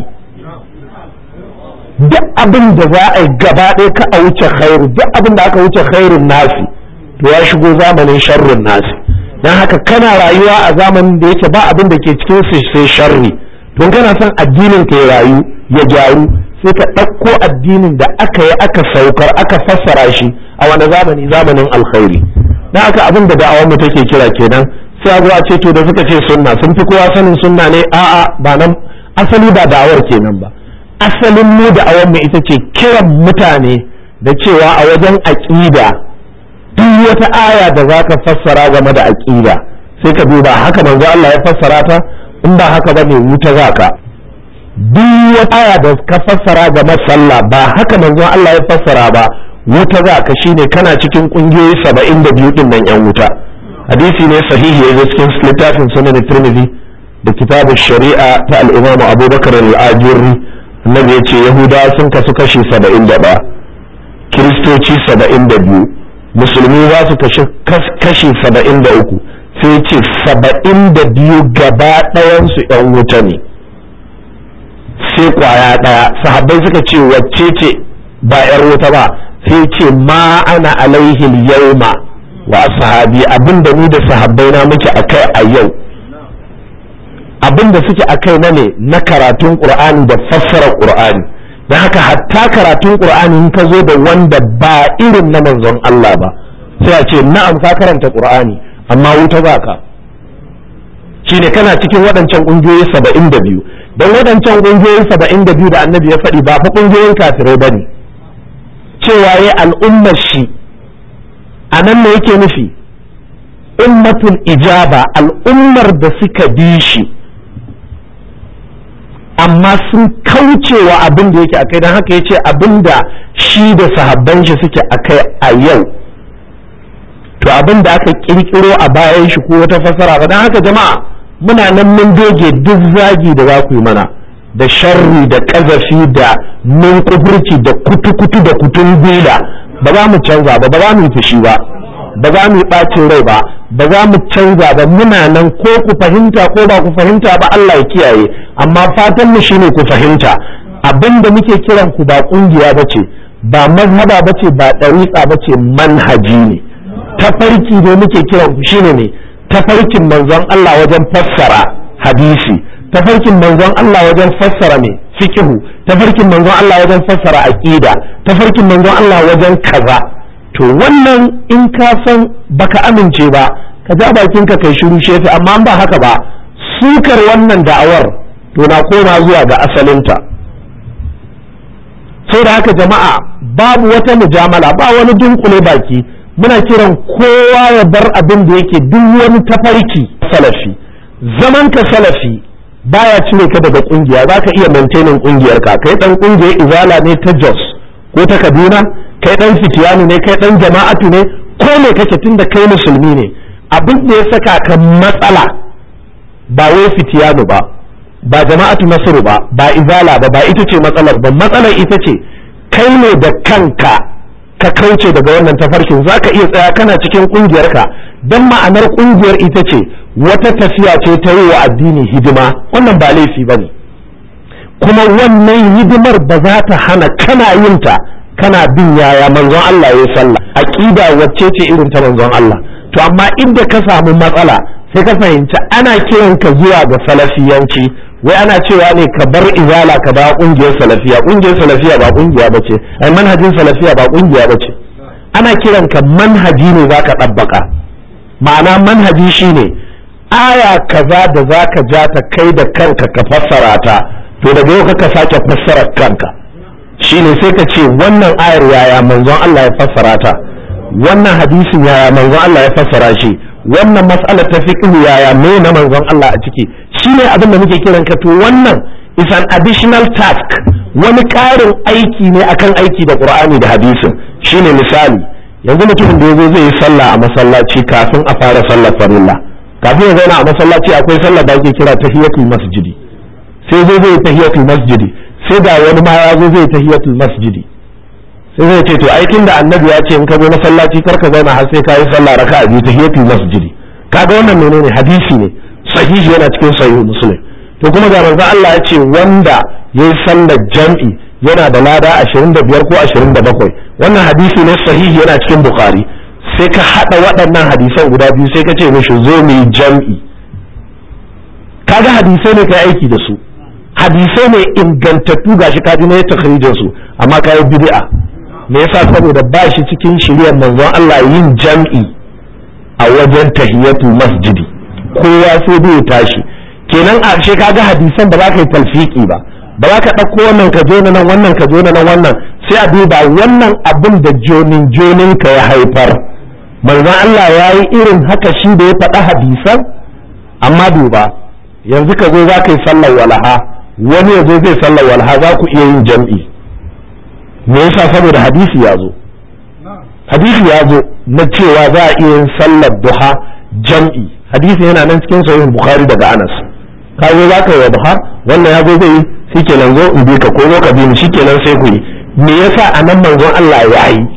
Duk abin da za a yi gaba ɗaya ka a wuce khairu duk abin da aka wuce khairun nasi to ya shigo zamanin sharrun nasi. Dan haka kana rayuwa a zamanin da yake ba abin da ke cikin sai sharri. Don kana son addinin ka ya rayu ya gyaru sai ka ɗauko addinin da aka yi aka saukar aka fassara shi a wani zamani zamanin alkhairi. Dan haka abin da da'awar mu take kira kenan sai a ce to da suka ce sunna sun fi kowa sanin sunna ne a'a ba nan asali ba da'awar kenan ba. Asalin mu da'awar mu ita ce kiran mutane da cewa a wajen aqida duk wata aya da zaka fassara game da aqida sai ka duba haka manzo Allah ya fassara ta in ba haka ba ne wuta zaka. Duk wata aya da ka fassara game sallah ba haka manzo Allah ya fassara ba wuta zaka shine kana cikin kungiyoyi 72 din nan yan wuta. Hadisi ne sahihi ya cikin littafin sunan Tirmidhi da kitabun shari'a ta al-Imam Abu Bakar al-Ajurri. Annabi ya ce Yahudawa sun kasu kashi 71, Kiristoci 72, Musulmi za su kashi 73, sai ce 72 gaba ɗayansu ‘yan wuta ne. Sai kwaya ɗaya, sahabbai suka ce wacce ce ba ‘yar wuta ba, sai ce ma ana alaihil yauma wa ashabi abinda ni da sahabbai na muke akai a yau. Abin da suke akai na ne na karatun Qur'ani da fassara Qur'ani. Dan haka hatta karatun Qur'ani in ka zo da wanda ba irin na manzon Allah ba sai a ce na'am ka karanta Qur'ani amma wuta za ka. Shine kana cikin waɗancan ƙungiyoyi 72 don waɗancan ƙungiyoyi 72 da annabi ya faɗi ba fa ƙungiyoyin kafirai bane. Cewa yayi al'ummar shi anan ne yake nufi ummatul ijaba al'ummar da suka bi shi amma sun kaucewa abin da yake akai don haka yace abin da shi da sahabban shi suke akai a yau to abin da aka kirkiro a bayan shi ko wata fasara ba don haka jama'a muna nan mun doge duk zagi da za ku yi mana da sharri da kazafi da mun kufurci da kutu-kutu da kutun bila ba za mu canza ba za mu yi fushi ba za mu yi ɓacin rai ba za mu canza ba muna nan ko ku fahimta ko ba ku fahimta ba Allah ya kiyaye amma fatan mu shine ku fahimta abinda muke kiran ku ba kungiya bace ba mazhaba bace ba dariqa bace manhaji ne tafarki ne muke kiran ku shine ne tafarkin manzon Allah wajen fassara hadisi tafarkin manzon Allah wajen fassara ne fiqhu tafarkin manzon Allah wajen fassara aqida tafarkin manzon Allah wajen kaza to wannan in ka san baka amince ba ka ja bakinka kai shiru shefi amma ba haka ba sukar wannan da'awar to na koma zuwa ga asalinta. Sai da haka jama'a babu wata mujamala ba wani dunkule baki muna kiran kowa ya bar abin da yake duk wani tafarki salafi zaman ka salafi baya cire ka daga kungiya zaka iya maintaining kungiyar ka kai dan kungiyar izala ne ta Jos ko ta Kaduna kai dan fitiyanu ne kai dan jama'atu ne ko me kake tunda kai musulmi ne abin da ya saka ka matsala ba wai fitiyanu ba jama'atu nasru ba izala ba ita ce matsalar ba matsalar ita ce kai ne da kanka ka kauce daga wannan tafarkin zaka iya tsaya kana cikin kungiyarka dan ma'anar kungiyar ita ce wata tafiya ce ta yi wa addini hidima wannan ba laifi bane kuma wannan hidimar ba za ta hana kana yin ta kana bin yaya manzon Allah ya sallah aqida wacce ce irin ta manzon Allah to amma inda ka samu matsala sai ka fahimci ana kiran ka zuwa ga salafiyanci wai ana cewa ne ka bar izala ka ba kungiyar salafiya ba kungiya bace ai manhajin salafiya ba kungiya bace ana kiran ka manhaji ne zaka dabbaka ma'ana manhaji shine aya kaza da zaka ja ta kai da kanka ka fassara ta, to daga yau ka sake fassara kanka. shine sai ka ce wannan ayar yaya manzon Allah ya fassara ta, wannan hadisin yaya manzon Allah ya fassara shi, wannan mas'alar ta fiqh yaya me na manzon Allah a ciki. shine abin da muke kiran ka. To wannan is an additional task, wani ƙarin aiki ne akan aiki da Qur'ani da hadisin. shine misali yanzu mutumin da yazo zai yi sallah a masallaci kafin a fara sallar farilla, kafin ya zauna a masallaci akwai sallar da ake kira tahiyatul masjidi, sai zai yi tahiyatul masjidi, sai da wani ma ya zo zai tahiyatul masjidi, sai zai ce to aikin da annabi ya ce in ka zo masallaci kar ka zauna har sai ka yi sallah raka'a biyu tahiyatul masjidi. kaga wannan menene hadisi ne sahihi, yana cikin sahih muslim. to kuma ga manzo Allah ya ce wanda yayi sallar jam'i yana da lada 25 ko 27, wannan hadisi ne sahihi, yana cikin bukhari. sai ka hada waɗannan hadisan guda biyu sai ka ce mishi zo mu yi jam'i. kaga hadisai ne kai aiki da su, hadisai ne ingantattu, gashi ka ji ne takhrijin su, amma kai bid'a. me yasa? saboda ba shi cikin shiriyar manzon Allah yin jam'i a wajen tahiyatul masjidi, kowa sai dai tashi. kenan a ce kaga hadisan ba za ka yi talfiki ba, ba za ka ɗauko wannan ka jona nan, wannan ka jona nan, wannan sai a duba wannan abin da jonin ka ya haifar. manzon Allah ya yi irin haka shi da ya faɗa hadisan. amma duba yanzu ka zo za ka yi sallar walaha, wani ya zo zai sallar walaha, za ku iya yin jam'i. me yasa? saboda hadisi ya zo, hadisi ya zo na cewa za a iya yin sallar duha jam'i. hadisi yana nan cikin sahih bukhari daga Anas. ka zo za ka yi duha, wannan ya zo zai yi, shikenan zo in bi ka, ko zo ka bi ni, shikenan sai ku yi. me yasa anan manzon Allah ya yi?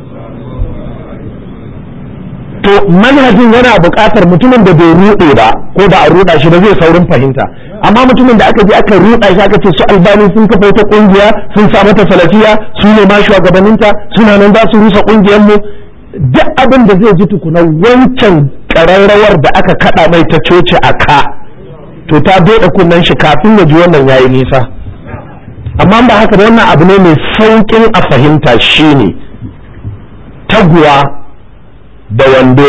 to manhajin yana buƙatar mutumin da bai ruɗe ba, ko ba a ruɗa shi ba zai saurin fahimta. amma mutumin da aka je aka ruɗa shi aka ce su Albani sun kafa wata ƙungiya, sun sa mata salafiya, su ne ma shugabanninta, suna nan za su rusa ƙungiyar mu, duk abin da zai ji tukuna wancan ƙararrawar da aka kaɗa mai ta coci a ka, to ta doɗa kunnen shi kafin ya ji wannan yayi nisa. amma ba haka da wannan abu ne mai sauƙin a fahimta. shine taguwa da wando,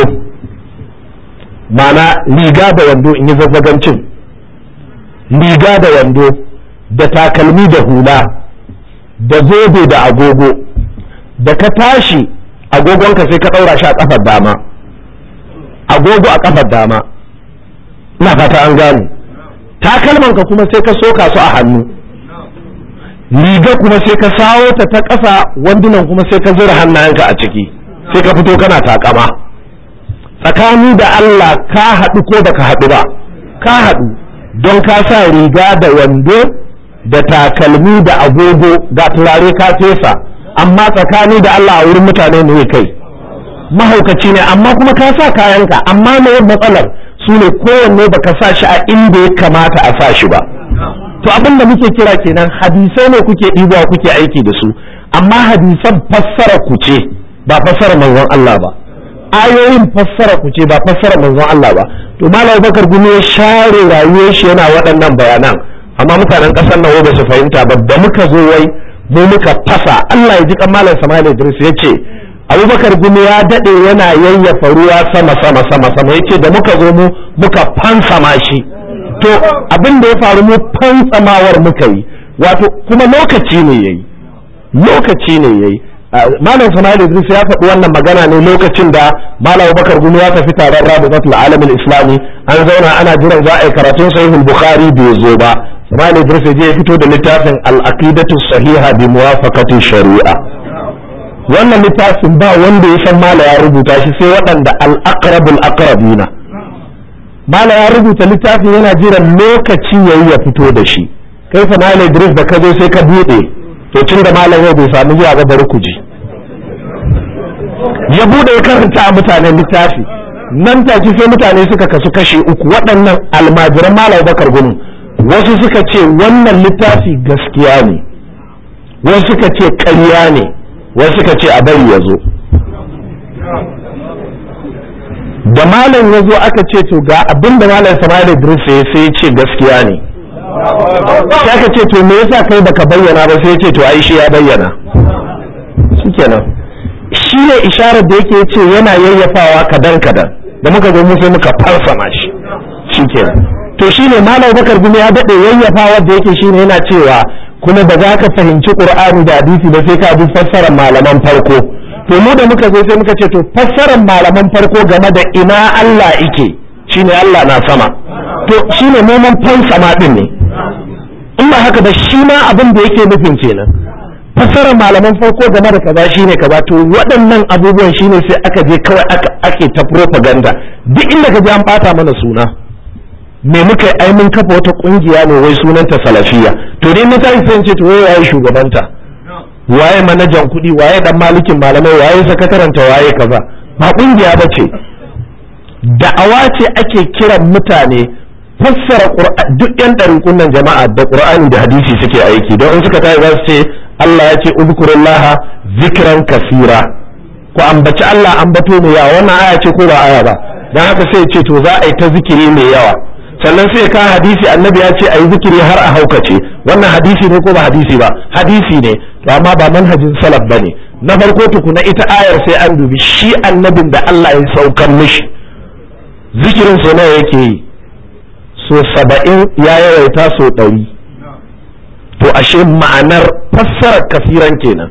mana riga da wando, in yi zazzagancin, riga da wando da takalmi da hula da zobe da agogo, da ka tashi agogonka sai ka ɗaura shi a ƙafar dama, agogo a ƙafar dama, ina fata an gane. takalmanka kuma sai ka soka su a hannu, riga kuma sai ka sawo ta ƙasa, wandunan kuma sai ka zura hannayenka a ciki, sai ka fito kana takama. tsakani da Allah ka haɗu ko baka haɗu ba? ka haɗu, don ka sa riga da wando da takalmi da agogo ga turare ka fesa, amma tsakani da Allah a wurin mutane ne kai mahaukaci ne. amma kuma ka sa kayanka, amma me matsalar su ne kowanne baka sa shi a inda ya kamata a sa shi ba. to abin da muke kira kenan, hadisai ne kuke ɗibawa kuke aiki da su, amma hadisan fassara ku ce ba fassara manzon Allah ba, ayoyin fassara ku ce ba fassara manzon Allah ba. to Malam Bakar Gumi ya share rayuwar shi yana waɗannan bayanan, amma mutanen ƙasar nan ba su fahimta ba. da muka zo wai mu muka fasa. Allah ya ji kan Malam Sama'il Idris ya ce Abubakar Gumi ya daɗe yana yayyafa ruwa sama ya ce da muka zo mu muka fansama shi. to abin da ya faru mu fantsamawar muka yi, wato kuma lokaci ne yayi. Malam Sama'il Idris ya faɗi wannan magana ne lokacin da Malam Abubakar Gumi ya tafi taron Rabitatul Alamin Islami, an zauna ana jiran za a yi karatun Sahihul Bukhari bai zo ba. Sama'il Idris ya je ya fito da littafin Al-Aqidatu Sahiha bi Muwafaqati Shari'a. wannan littafin ba wanda ya san Malam ya rubuta shi sai waɗanda al-aqrabul aqrabina. Malam ya rubuta littafin yana jiran lokaci yayi ya fito da shi. Kai fa Malam Idris da ka zo sai ka buɗe, to tun da Malam yau bai samu zuwa ba bari ku ji. Ya bude karanta mutanen littafi, nan take sai mutane suka kasu kashi uku. waɗannan almajiran Malam Bakar Gumi, wasu suka ce wannan littafi gaskiya ne, wasu suka ce ƙarya ne, wasu suka ce a bari ya zo. da Malam ya zo aka ce to ga abin da Malam Sama'il Idris sai ya ce gaskiya ne. sai aka ce to me yasa kai baka bayyana ba? sai ya ce to ai shi ya bayyana. shikenan, shi ne isharar da yake ce yana yayyafawa kadan da muka zo mu sai muka farsama shi shikenan. to shine Malam Bakar Gumi ya dade yayyafa wanda yake shine yana cewa kuma ba za ka fahimci Qur'ani da hadisi ba sai ka bi fassarar malaman farko. to mu da muka zo sai muka ce to fassarar malaman farko game da ina Allah yake shine Allah na sama, to shine neman fansama din ne, in ba haka ba shi ma abin da yake nufin kenan. fassarar malaman farko game da kaza shine kaza, to waɗannan abubuwan shine sai aka je kawai ake ta propaganda duk inda ka ji an bata mana suna. me muka yi ai mun kafa wata kungiya ne wai sunanta salafiya, to dai mutane sun ce to waye shugabanta, waye manajan kuɗi, waye dan malikin malamai, waye sakataranta, waye kaza. ba kungiya bace, da'awa ce ake kiran mutane fassara Qur'ani. duk yan ɗariƙun nan jama'a da Qur'ani da hadisi suke aiki, don in suka tayi za su ce Allah ya ce uzkurullaha zikran kasira, ku ambaci Allah ambato mai yawa. wannan aya ce ko ba aya ba? dan haka sai ce to za a yi ta zikiri mai yawa, sannan sai ka hadisi annabi ya ce a yi zikiri har a haukace. wannan hadisi ne ko ba hadisi ba? hadisi ne, to amma ba manhajin salaf bane. na farko tukuna ita ayar sai an dubi shi annabin da Allah ya saukar mishi zikirin so nawa yake yi, so 70 ya yawaita so 100. to ashe ma'anar fassarar kasiran kenan.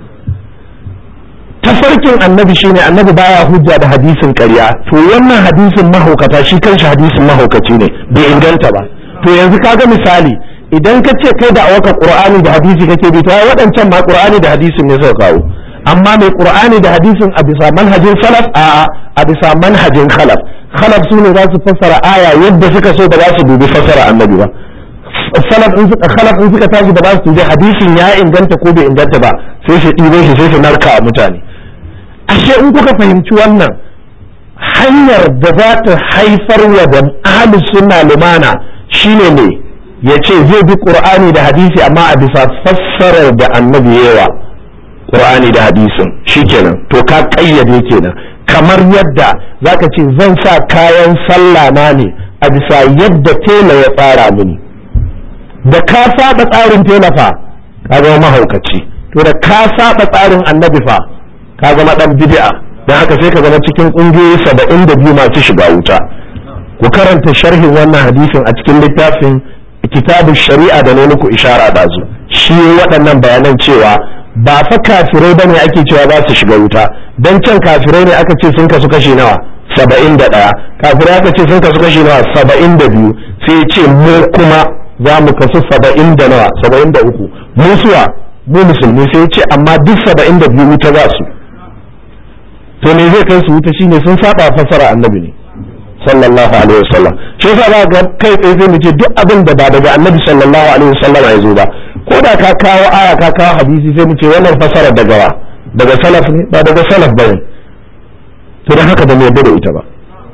tafarkin annabi shine annabi baya hujja da hadisin ƙarya, to wannan hadisin mahaukata shi kanshi hadisin mahaukaci ne, bai inganta ba. to yanzu kaga misali idan ka ce kai da awaka Qur'ani da hadisi kake bi, to waɗancan ma Qur'ani da hadisin ne suka kawo, amma mai Qur'ani da hadisin a bisa manhajin salaf a bisa manhajin khalaf. khalaf su ne za su fassara aya yadda suka so, ba za su dubi fassara annabi ba. khalaf in suka tashi ba za su dubi hadisin ya inganta ko bai inganta ba, sai su ɗibo shi sai su narka a mutane. ashe in kuka fahimci wannan hanyar da za ta haifar wa da ahlus sunna lumana shine ne ya ce zai bi Qur'ani da hadisi amma a bisa fassarar da annabi yawa Qur'ani da hadisin, shikenan to ka kayyade kenan. kamar yadda zaka ce zan sa kayan sallah na ne a bisa yadda tela ya tsara mini, da ka saba tsarin tela fa ka zama mahaukaci, to da ka saba tsarin annabi fa ka zama dan bid'a. dan haka sai ka zama cikin kungiyoyi 72 masu shiga wuta. ku karanta sharhin wannan hadisin a cikin littafin kitabun shari'a da ne muku ishara da su, shi waɗannan bayanan cewa ba fa kafirai bane ake cewa za su shiga wuta, dan can kafirai ne aka ce sun kasu kashi nawa 71, kafirai aka ce sun kasu kashi nawa 72, sai ya ce mu kuma za mu kasu 70 da nawa 73, mu suwa mu musulmi, sai ya ce amma duk 72 wuta za su. to ne zai kai su wuta shine sun saba fasara annabi ne sallallahu alaihi wasallam. shi yasa ba ga kai tsaye sai mu ce duk abin da ba daga annabi sallallahu alaihi wasallam ya zo ba, ko da ka kawo aya ka kawo hadisi sai mu ce wannan fasara daga salaf ne ba daga salaf bane, to dan haka ba mu yarda da ita ba.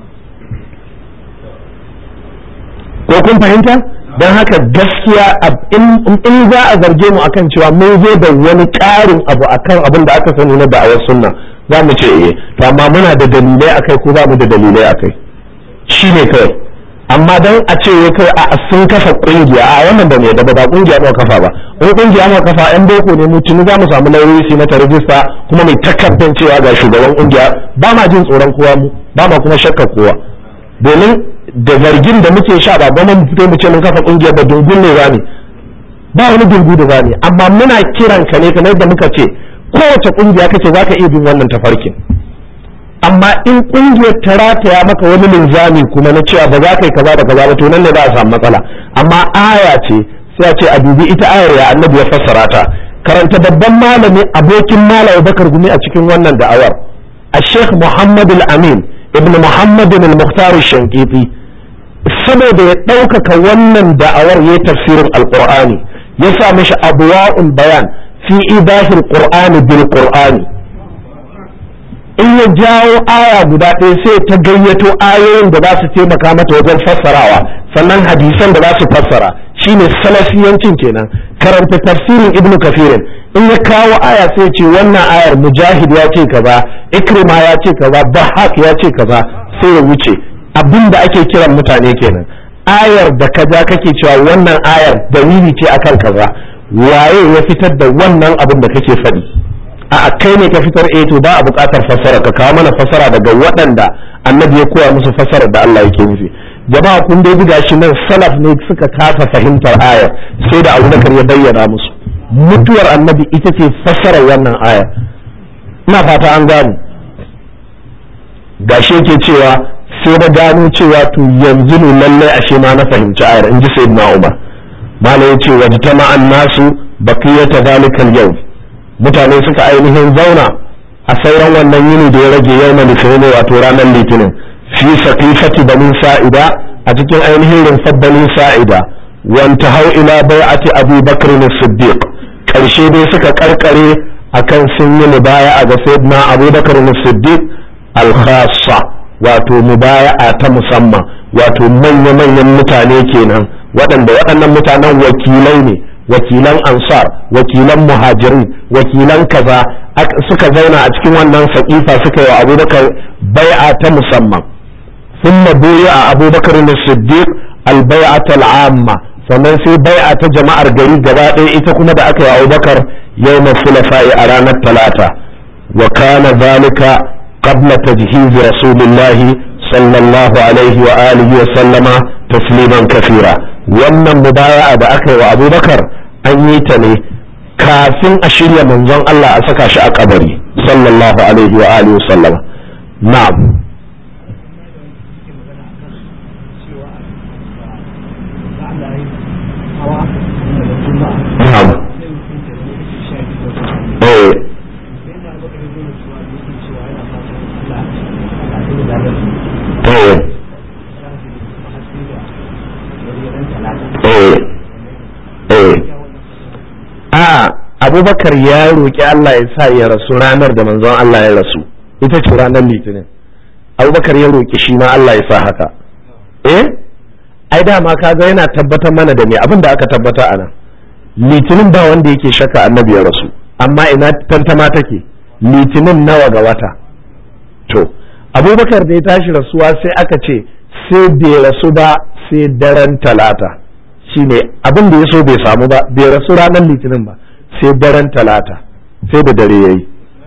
ko kun fahimta? dan haka gaskiya in za a zarge mu akan cewa mun zo da wani ƙarin abu akan abin da aka sani na da'awar sunna, za mu ce to amma muna da dalilai akai ko ba mu da dalilai akai, shine kai. amma dan a ce kai a sun kafa kungiya, a wannan ba mai da ba kungiya ba kafa ba. in kungiya ma kafa yan boko ne mu tuni za mu samu lauyoyi su mata rajista kuma mai takardar cewa ga shugaban kungiya, ba ma jin tsoron kowa mu, ba ma kuma shakka kowa, domin da zargin da muke sha ba ba mu fito mu ce mun kafa kungiya ba, dungun ne zani, ba wani dungu da zani. amma muna kiran ka ne kamar yadda muka ce kowace kungiya kace zaka iya bin wannan tafarkin, amma in kungiyar ta rataya maka wani linzami kuma na cewa ba za ka yi kaza da kaza ba, to nan ne za a samu matsala. amma aya ce sai a ce a dubi ita ayar ya annabi ya fassara ta. karanta babban malami abokin malam Bakar Gumi a cikin wannan da'awar, Sheikh Muhammad al-Amin ibn Muhammad al-Mukhtar al-Shankiti, saboda ya ɗaukaka wannan da'awar ya tafsirin alqur'ani ya sa mishi abwa'ul bayan fi idahil qur'ani bil qur'ani. in ya jawo aya guda ɗaya sai ta gayyato ayoyin da za su taimaka mata wajen fassarawa, sannan hadisan da za su fassara. shine salafiyancin kenan. karanta tafsirin ibnu kafirin, in ya kawo aya sai ce wannan ayar mujahid ya ce kaza, ikrima ya ce kaza, bahaq ya ce kaza, sai ya wuce. abinda ake kiran mutane kenan. ayar da kaza kake cewa wannan ayar dalili ce akan kaza, waye ya fitar da wannan abin da kake faɗi? a kai ne ka fitar to ba a buƙatar fassara ka kawo mana fassara daga waɗanda annabi ya koya musu fassara da Allah yake nufi. Jama'a kun dai buga shi nan salaf ne suka kasa fahimtar ayar sai da Abubakar ya bayyana musu mutuwar annabi ita ce fassarar wannan aya. Ina fata an gano gashi yake cewa sai da gano cewa to yanzu ne lallai ashe ma na fahimci ayar in ji sayyidina Umar. Malai yace wajtama an-nasu baqiyata zalika al-yawm, mutane suka ainihin zauna a sauran wannan yini da ya rage yawmal litinin wato ranar litinin fi saqifati bani sa'ida a cikin ainihin rumfar bani sa'ida wanta hau ila bai'ati Abu Bakr as-Siddiq. Karshe dai suka karkare akan sun yi mubaya'a ga sayyidina Abu Bakr as-Siddiq al-khassa, wato mubaya'a ta musamman, wato manya-manyan mutane kenan waɗanda waɗannan mutanen wakilai ne, wakilan ansar, wakilan muhajirin, wakilan kaza suka zauna a cikin wannan saqifa suka yi wa Abubakar bai'a ta musamman. thumma buya Abubakar as-Siddiq al-bai'at al-amma, sannan sai bai'a ta jama'ar gari gaba ɗaya ita kuma da aka yi Abubakar yawm al-thulafa'i a ranar talata. wa kana zalika qabla tajhiz rasulillahi sallallahu alaihi wa alihi wa sallama tasliman kathira. wannan mubaya'a da aka yi wa Abubakar an yi ta ne kafin a shirya manzon Allah a saka shi a kabari sallallahu alaihi wa alihi wa sallama. na'am Abubakar ya roƙi Allah ya sa ya rasu ranar da manzon Allah ya rasu, ita ce ranar litinin. Abubakar ya roƙi shi ma Allah ya sa haka. Ai dama kaga yana tabbatar mana da me abin da aka tabbata a nan. Litinin ba wanda yake shakka annabi ya rasu, amma ina tantama take litinin nawa ga wata. To Abubakar da ya tashi rasuwa sai aka ce sai bai rasu ba sai daren talata, shine abin da ya so bai samu ba, bai rasu ranar litinin ba sai daren talata, sai da dare yayi.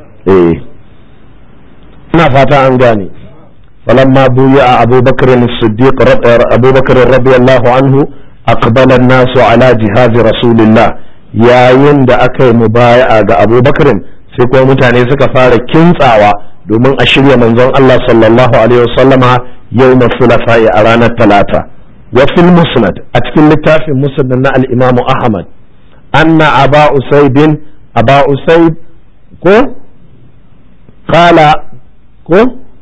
ina fata an gane. falamma buya Abubakar as-Siddiq Abubakar radiyallahu anhu aqbala an-nasu ala jihaz rasulillah, yayin da aka yi mubaya'a ga Abubakar sai kuma mutane suka fara kintsawa domin a shirya manzon Allah sallallahu alaihi wasallama yawm al-thulafa'i a ranar talata. wa fil musnad, a cikin littafin musnad na al-Imam Ahmad, anna aba usaid ko qala ko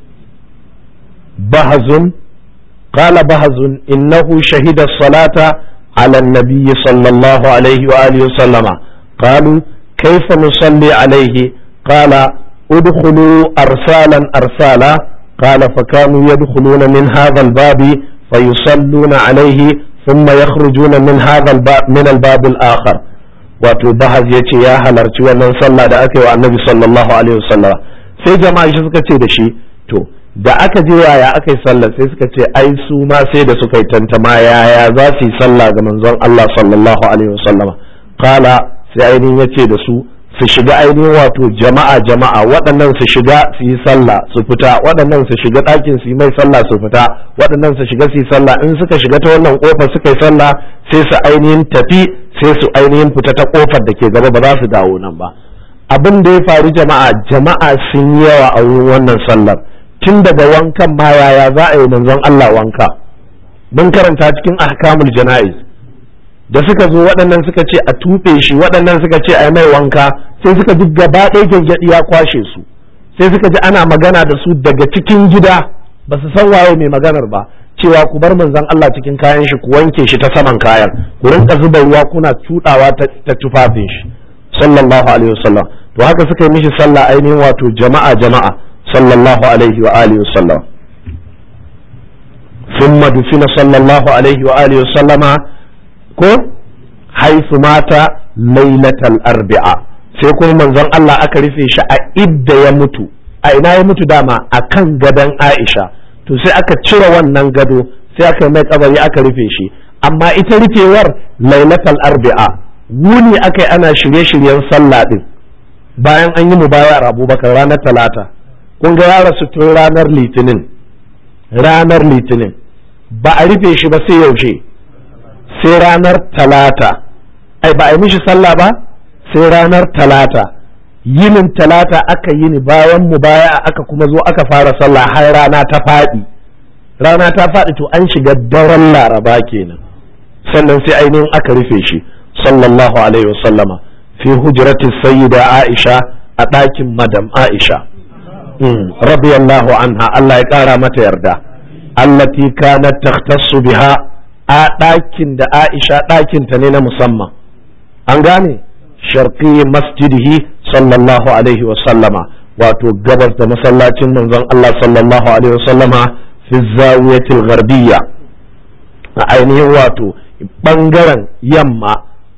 qala bahzun innahu shahida as-salata ala an-nabiy sallallahu alayhi wa alihi wa sallama. qalu kayfa nusalli alayhi? qala udkhulu arsalan arsala. qala fakanu yadkhuluna min hadha al-babi fayusalluna alayhi thumma yakhrujuna min hadha al-bab min al-bab al-akhar. wato bahaz ya ce ya halarci wannan sallah da aka yi wa annabi sallallahu alaihi wasallam. sai jama'a shi suka ce da shi to da aka je yaya aka yi sallah, sai suka ce ai su ma sai da suka yi tantama yaya za su yi sallah ga manzon Allah sallallahu alaihi wasallam. kala sai ainihin ya ce da su shiga ainihin wato jama'a waɗannan su shiga su yi sallah su fita, waɗannan su shiga ɗakin su yi mai sallah su fita, waɗannan su shiga su yi sallah. in suka shiga ta wannan kofar suka yi sallah sai su ainihin tafi, sai su ainihin fita ta kofar da ke gaba, ba za su dawo nan ba. abin da ya faru jama'a sun yi yawa a wurin wannan sallar, tun daga wankan ma yaya za a yi manzon Allah wanka mun karanta cikin ahkamul jana'iz. da suka zo waɗannan suka ce a tuɓe shi, waɗannan suka ce a yi mai wanka, sai suka ji gaba ɗaya gyangyaɗi ya kwashe su, sai suka ji ana magana da su daga cikin gida, ba su san waye mai maganar ba, cewa ku bar manzon Allah cikin kayan shi, ku wanke shi ta saman kayan, ku rinka zuba ruwa kuna tuɗawa ta tufafin shi sallallahu alaihi wasallam. to haka suka yi mishi sallah ainihin wato jama'a sallallahu alaihi wa alihi wasallam. ثم دفن صلى الله عليه وآله وسلم ko haifu mata lailatal arbi'a, sai kuma manzon Allah aka rufe shi a idda ya mutu. a ina ya mutu dama? a kan gadon Aisha. to sai aka cire wannan gado, sai aka yi mai kabari aka rufe shi, amma ita rufewar lailatal arbi'a, wuni aka yi ana shirye-shiryen sallah din bayan an yi mubayar Abubakar ranar talata, kun ga ya rasu tun ranar litinin ba a rufe shi ba sai yaushe, sai ranar talata, ba a yi mishi sallah ba sai ranar talata, yinin talata aka yi ni bayan mubaya aka kuma zo aka fara sallah har rana ta faɗi to an shiga daren laraba kenan, sannan sai ainihin aka rufe shi sallallahu alaihi wasallama fi hujrati sayyida Aisha a ɗakin madam Aisha radiyallahu anha, Allah ya ƙara mata yarda, allati kanat takhtassu biha, a ɗakin da Aisha ɗakinta ne na musamman, an gane sharqi masjidihi sallallahu alaihi wasallama, wato gabar da masallacin manzon Allah sallallahu alaihi wasallama fi zawiyatil gharbiyya, a ainihin wato bangaren yamma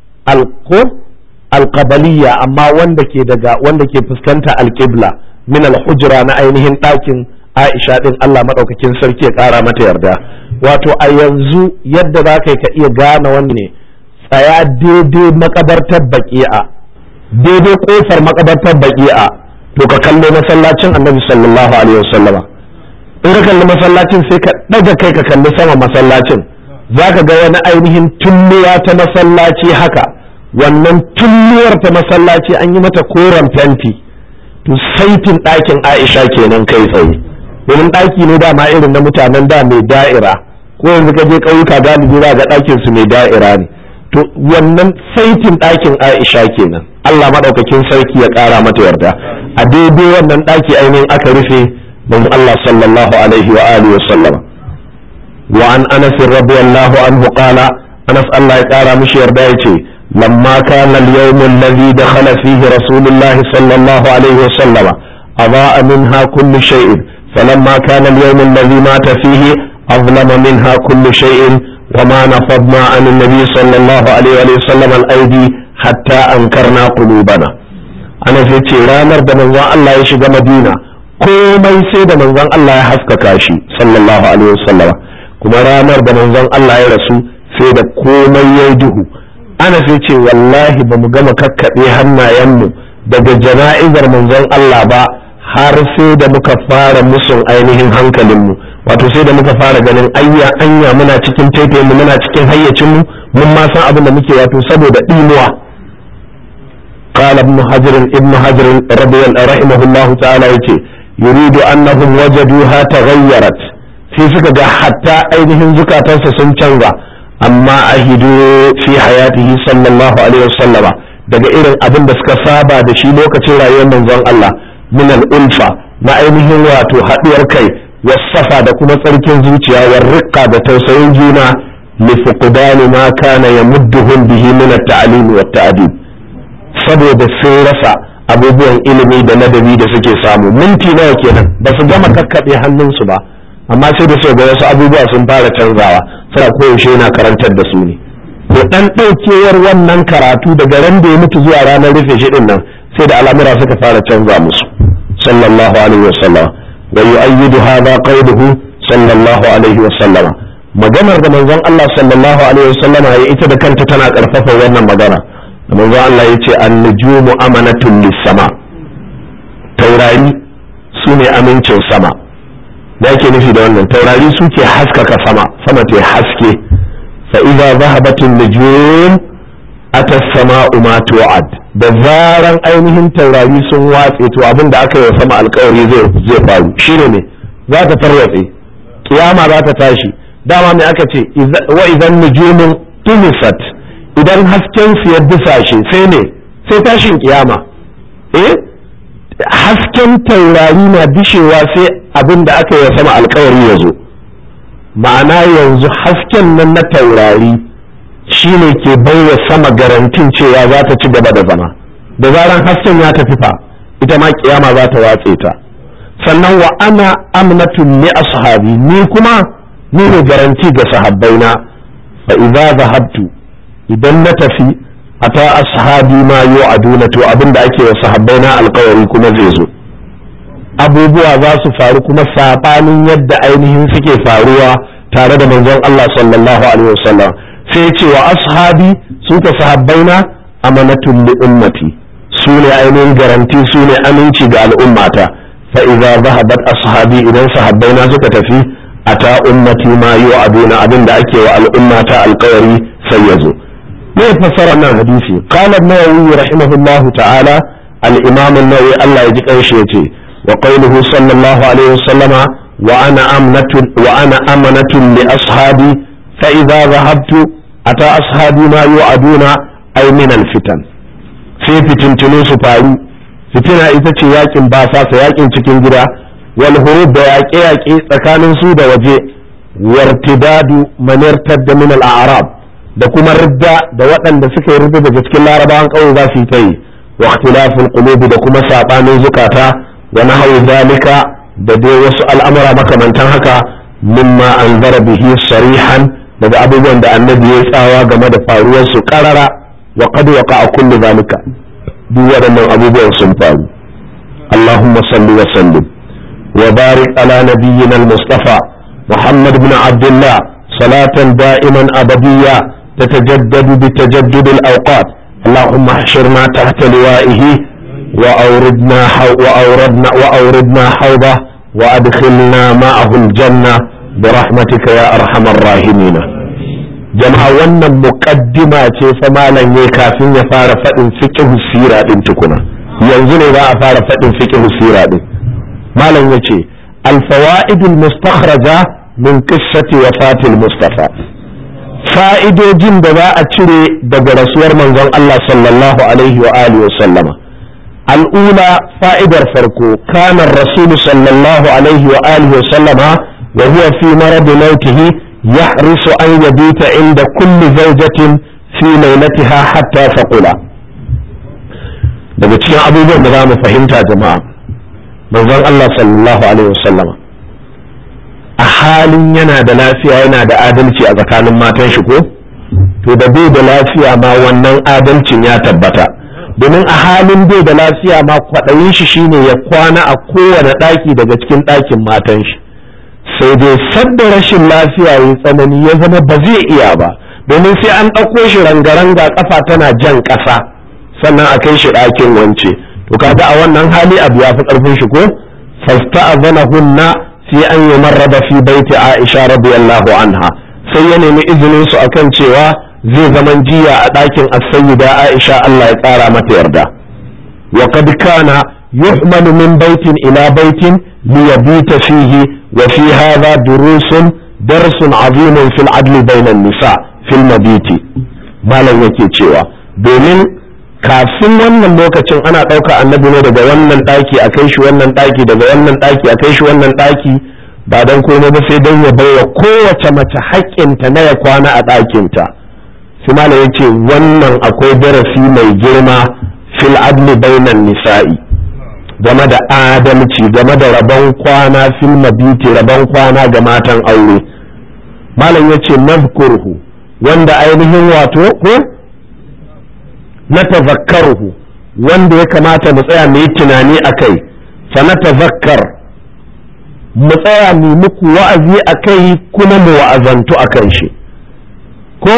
alqabaliya, amma wanda ke fuskanta alqibla min alhujra na ainihin ɗakin Aisha din, Allah madaukakin sarki ya ƙara mata yarda. Wato a yanzu yadda za ka iya gane wannan ne, tsaya daidai makabartar baqi'a, daidai kofar makabartar baqi'a, to ka kallo masallacin Annabi sallallahu alaihi wasallama. In ka kalli masallacin sai ka ɗaga kai ka kalli sama masallacin, za ka ga wani ainihin tulluwa ta masallaci haka, wannan tulluwar ta masallaci an yi mata koren fenti, to saitin ɗakin Aisha kenan kai tsaye, domin ɗaki ne dama irin na mutanen da mai da'ira, ko yanzu ka je ƙauyuka galibi za ga ɗakin su mai da'ira ne, to wannan saitin ɗakin Aisha kenan, Allah maɗaukakin sarki ya ƙara mata yarda. A daidai wannan ɗaki ainihin aka rufe don Allah sallallahu alaihi wa alihi wa sallama. Wa an Anas radiyallahu anhu qala, Anas Allah ya ƙara mishi yarda yace lamma kana al-yawm alladhi dakhala fihi Rasulullah sallallahu alaihi wa sallama adaa minha kullu shay'in falamma kana al-yawm alladhi mata fihi azlama minha kullu shay'in وما نفضنا عن النبي صلى الله عليه وسلم الأيدي حتى أنكرنا قلوبنا. أنا في رانر da manzon Allah ya shiga Madina, komai sai da manzon Allah ya haskaka shi sallallahu alaihi wasallam, kuma ranar da manzon Allah ya rasu sai da komai ya duhu. Ana sai ce wallahi ba mu gama kakkaɓe hannayenmu daga jana'izar manzon Allah ba har sai da muka fara musun ainihin hankalinmu, wato sai da muka fara ganin anya muna cikin taitayenmu, muna cikin hayyacinmu, mun ma san abin da muke, wato saboda ɗimuwa. قال ابن حجر رحمه الله تعالى يريد أنهم وجدوها تغيرت، في سكة حتى أينهم زكاة سنشنغا أما أهدوا في حياته صلى الله عليه وسلم daga irin abin da suka saba da shi lokacin rayuwar manzon Allah min al-ulfa na ainihin wato haɗuwar kai, wasafa da kuma tsarkin zuciya, war riqqa da tausayin juna, li fuqdani ma kana yamudduhum bihi min at-ta'lim wa at-ta'dib, saboda sun rasa abubuwan ilimi da ladabi da suke samu. Minti nawa kenan ba su gama kakkaɓe hannunsu ba, amma sai da su ga wasu abubuwa sun fara canzawa, suna koyaushe yana karantar da su ne. To dan ɗaukewar wannan karatu daga ran da ya mutu zuwa ranar rufe shi din nan, sai da al'amura suka fara canza musu sallallahu alaihi wasallam. wa yu'ayyidu hadha qawluhu sallallahu alaihi wasallam, maganar da manzon Allah sallallahu alaihi wasallam ya ita da kanta tana karfafa wannan magana. manzo Allah ya ce an-nujumu amanatun lis-sama, taurari su ne amincin sama. da yake nufi da wannan, taurari suke haskaka sama ta haske. fa idza dhahabat an-nujum ata as-sama'u ma tu'ad, da zaran ainihin taurari sun watse to abin da aka yi wa sama alƙawari zai faru shine ne, za ta tarwatse, kiyama za ta tashi. dama me aka ce wa idan nujumun tumisat, idan hasken su ya dusashe sai ne, sai tashin kiyama. Hasken taurari na dishewa sai abin da aka yi sama alkawari ya zo. Ma'ana yanzu hasken nan na taurari shine ke baiwa sama garantin cewa za ta ci gaba da zama. Da zaran hasken ya tafi fa, ita ma kiyama za ta watse ta. Sannan wa ana amnatun li ashabi, ni kuma ni ne garanti ga sahabbaina. fa idza zahabtu, idan na tafi, ata ashabi ma yu'aduna, to abinda ake wa sahabbai na alƙawari kuma zai zo. Abubuwa za su faru kuma sabanin yadda ainihin suke faruwa tare da manzon Allah sallallahu alaihi wasallam. Sai ce wa ashabi, su ta sahabbai na amanatun li ummati, sune ainihin garanti sune aminci ga al'ummata fa idza dhahabat ashabi idan sahabbaina suka tafi ata ummati ma yu'aduna abinda ake wa al'ummata alqawari sai yazo me fassara nan hadisi qala an-nawawi rahimahullahu ta'ala al-imam an-nawawi Allah ya ji kanshi yace wa qawluhu sallallahu alaihi wasallama wa ana amanatun li ashabi fa idza dhahabtu ata ashabi ma yu'aduna ay min al-fitan sai fitintunu su faru fitina ita ce yakin basasa yakin cikin gida wal hurub da yaƙe-yaƙe tsakanin su da waje wartidadu man irtadda min al-a'rab da kuma ridda da waɗanda suka yi ridda daga cikin larabawan ƙauye za su yi kai wa ikhtilaful qulubi da kuma sabanin zukata wa nahwu zalika da dai wasu al'amura makamantan haka mimma anzara bihi sarihan daga abubuwan da annabi ya tsawa game da faruwar su qarara wa qad waqa'a kullu zalika duk waɗannan abubuwan sun faru Allahumma salli wa sallim wa barik ala nabiyyina al-mustafa Muhammad ibn Abdullah salatan da'iman abadiyya تتجدد بتجدد الأوقات اللهم احشرنا تحت لوائه وأوردنا حوضه وأدخلنا معه الجنة برحمتك يا أرحم الراحمين جماعة wannan muqaddima ce fa malam ne kafin ya fara fadin fiqh sira din tukuna yanzu ne za a fara fadin fiqh sira din malam yace al-fawaid al-mustakhraja min qissati wafat al-mustafa fa'idojin da za a cire daga rasuwar manzon Allah sallallahu alaihi wa alihi wa sallama al'ula fa'idar farko kana rasulu sallallahu alaihi wa alihi wa sallama wa huwa fi marad mautihi yahrisu an yabita inda kulli zawjatin fi laylatiha hatta taqula daga cikin abubuwan da za mu fahimta jama'a manzon Allah sallallahu alaihi wa sallama a halin yana da lafiya yana da adalci a tsakanin matan shi ko to da bai da lafiya ma wannan adalcin ya tabbata domin a halin bai da lafiya ma kwaɗayin shi shine ya kwana a kowane ɗaki daga cikin ɗakin matan shi sai dai sadda rashin lafiya ya tsanani ya zama ba zai iya ba domin sai an ɗauko shi rangaranga kafa tana jan ƙasa sannan a kai shi ɗakin wance to kaga a wannan hali abu ya fi ƙarfin shi ko fasta'adhanahunna sai an yi marraba fi baiti Aisha radiyallahu anha sai ya nemi izinin su akan cewa zai zaman jiya a ɗakin as-sayyida Aisha Allah ya ƙara mata yarda wa qad kana yuhmalu min baitin ila baitin liyabita fihi wa fi hadha darsun azimun fil adli bainan nisa fil mabiti malam yake cewa domin kafin wannan lokacin ana ɗauka annabi ne daga wannan ɗaki a kai shi wannan ɗaki daga wannan ɗaki a kai shi wannan ɗaki ba don komai ba sai don ya baiwa kowace mace haƙƙinta na ya kwana a ɗakinta sai malam ya ce wannan akwai darasi mai girma fil adli bainan nisa'i game da adalci game da rabon kwana fil mabiti rabon kwana ga matan aure malam ya ce nazkurhu wanda ainihin wato ko na tazakkaruhu wanda ya kamata mu tsaya mu yi tunani a kai fa na tazakkar mu tsaya mu muku wa'azi a kai kuma mu wa'azantu a kan shi ko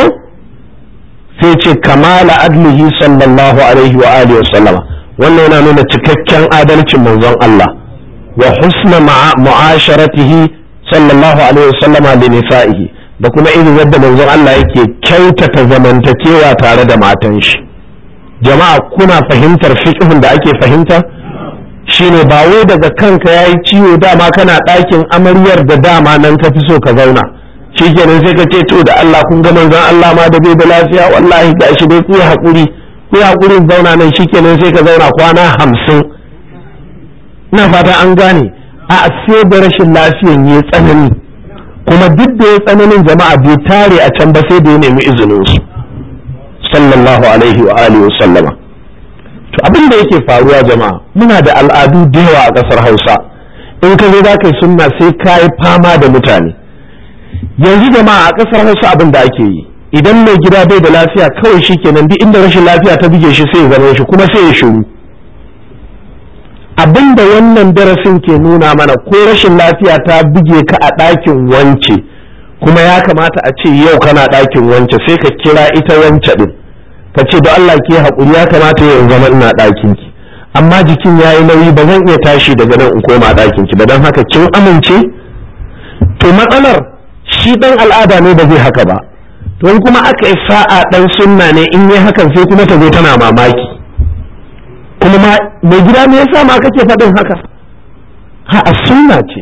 sai ce kamala adlihi sallallahu alaihi wa alihi wa sallama wannan yana nuna cikakken adalcin manzon Allah wa husna mu'asharatihi sallallahu alaihi wa sallama li nisa'ihi da kuma irin yadda manzon Allah yake kyautata zamantakewa tare da matan shi jama'a kuna fahimtar fiqhun da ake fahimta shine ba wai daga kanka yayi ciwo dama kana ɗakin amaryar da dama nan ka fi so ka zauna shikenan sai ka ce to da Allah kun ga manzon Allah ma da bai da lafiya wallahi gashi dai ku hakuri zauna nan shikenan sai ka zauna kwana 50 ina fata an gane a sai da rashin lafiyan yayi tsanani kuma duk da ya tsananin jama'a bai tare a can ba sai da ya nemi izinin su sallallahu alaihi wa alihi wa sallama to abin da yake faruwa jama'a muna da al'adu da yawa a kasar Hausa in ka zo zaka yi sunna sai ka yi fama da mutane yanzu jama'a a kasar Hausa abin da ake yi idan mai gida bai da lafiya kawai shikenan duk inda rashin lafiya ta buge shi sai ya zama shi kuma sai ya shiru abin da wannan darasin ke nuna mana ko rashin lafiya ta buge ka a ɗakin wance kuma ya kamata a ce yau kana ɗakin wance sai ka kira ita wance din ka ce da Allah ke haƙuri, ya kamata ya zama ina ɗakin ki, amma jikin ya yi nauyi, ba zan iya tashi daga nan in koma ɗakin ki ba, don haka kin amince? To matsalar shi ɗan al'ada ne ba zai haka ba, to in kuma aka yi sa'a ɗan sunna ne in yi hakan sai kuma ta zo tana mamaki, kuma ma mai gida me yasa ma kake faɗin haka? Ha, a sunna ce.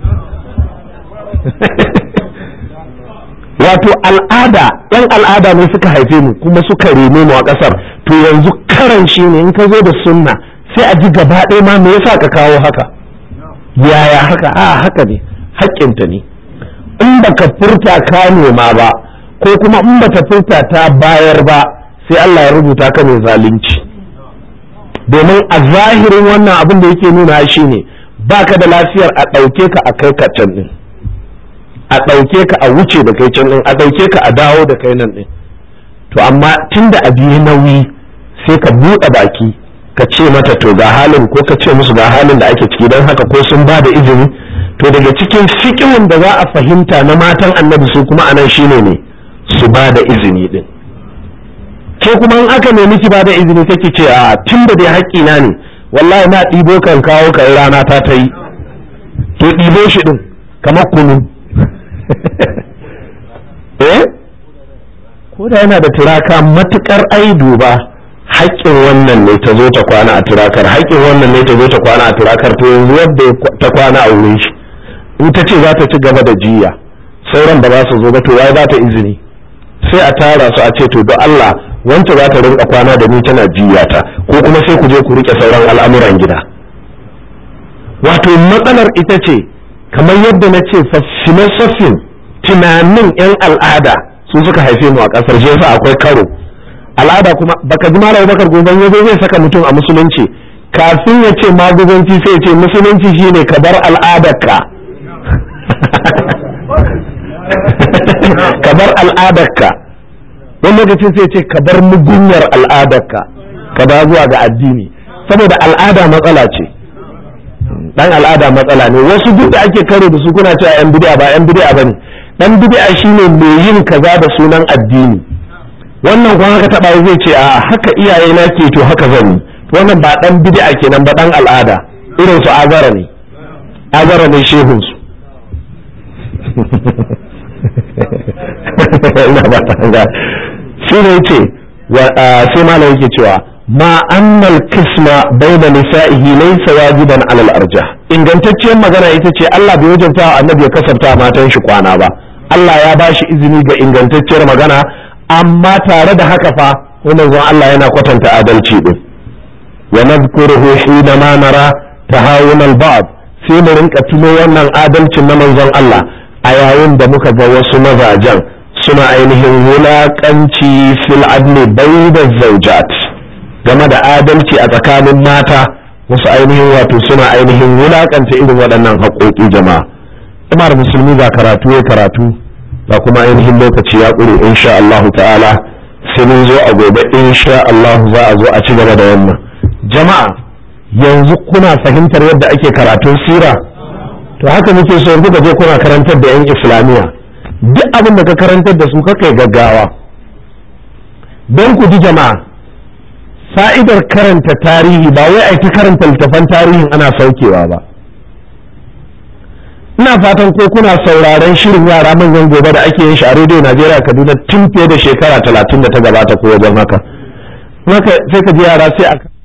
Wato al'ada, ɗan al'ada ne suka haife mu kuma suka rene mu a ƙasar, to yanzu karan shi ne in ka zo da sunna sai a ji gaba ɗaya ma me yasa ka kawo haka, yaya haka? A haka ne, haƙƙinta ne, in baka furta ka nema ba ko kuma in bata furta ta bayar ba sai Allah ya rubuta ka mai zalunci. Domin a zahirin wannan abin da yake nuna shi ne baka da lafiyar a ɗauke ka a kai ka can ɗin, a ɗauke ka a wuce da kai can ɗin, a ɗauke ka a dawo da kai nan ɗin. To amma tunda abu ya nauyi sai ka buɗe baki ka ce mata to ga halin, ko ka ce musu ga halin da ake ciki, don haka ko sun ba da izini. To daga cikin fiƙihun da za a fahimta na matan annabi su kuma anan shine ne su ba da izini ɗin. Ke kuma in aka nemi ki ba da izini kake ce a tunda dai haƙƙina ne wallahi na ɗibo kan kawo kan rana ta yi, to ɗibo shi ɗin kamar kunu. Ko da yana da turaka matukar aidu ba, haƙƙin wannan ne ta zo ta kwana a turakar, haƙƙin wannan ne ta zo ta kwana a turakar, to yanzu wadda ta kwana a wurin shi in ta ce za ta ci gaba da jiya sauran ba za su zo ba, to wai za ta izini? Sai a tara su a ce to da Allah wancan za ta rinka kwana da ni tana jiya ta, ko kuma sai ku je ku rike sauran al'amuran gida. Wato matsalar ita ce kamar yadda na ce filosofin tunanin 'yan al'ada su suka haife mu a ƙasar, shi yasa akwai karo. Al'ada kuma baka ji Malam Bakar Goban yazo zai saka mutum a musulunci, kafin ya ce maguzanci sai ya ce musulunci shine ka bar al'adarka. Ka bar al'adarka. Wani lokacin sai ya ce ka bar mugunyar al'adarka ka da zuwa ga addini, saboda al'ada matsala ce. Dan al'ada matsala ne. Wasu duk da ake karo da su kuna cewa yan bid'a, ba yan bid'a bane. Dan bid'a shine mai yin kaza da sunan addini. Wannan kuma haka taba zai ce a haka iyaye na ke to haka zan yi. Wannan ba dan bid'a kenan ba, dan al'ada. Irin su azara ne. Azara ne shehun su. Ina ba ta ga. Shi ne yace sai malam yake cewa ma annal kisma bayna nisa'ihi laysa wajiban 'ala al-arjah. Ingantacciyar magana ita ce Allah bai wajabta annabi ya kasafta matan shi kwana ba. Allah ya bashi izini ga ingantacciyar magana, amma tare da haka fa wannan zuwa Allah yana kwatanta adalci din. Wa nadhkuruhu hina ma nara tahawun al-ba'd, sai mu rinka tuno wannan adalcin na manzon Allah a yayin da muka ga wasu mazajen suna ainihin wulaƙanci fil adli bayda zawjat, game da adalci a tsakanin mata, wasu ainihin wato suna ainihin wulaƙanta irin waɗannan haƙoƙi jama'a. Jama'ar musulmi ga karatu ya karatu, ba kuma ainihin lokaci ya ƙure insha Allah ta'ala, sai mun zo a gobe insha Allah za a zo a ci gaba da wannan. Jama'a yanzu kuna fahimtar yadda ake karatun sira? To haka muke so yanzu je kuna karantar da 'yan Islamiyya, duk abin da ka karantar da su kakai gaggawa. Don ku ji jama'a, fa'idar karanta tarihi ba wai ai ta karanta littafan tarihin ana saukewa ba. Ina fatan ko kuna sauraron shirin yara manyan gobe da ake yin shi a rediyo Najeriya Kaduna tun fiye da shekara 30 da ta gabata ko wajen haka. Sai ka ji yara sai aka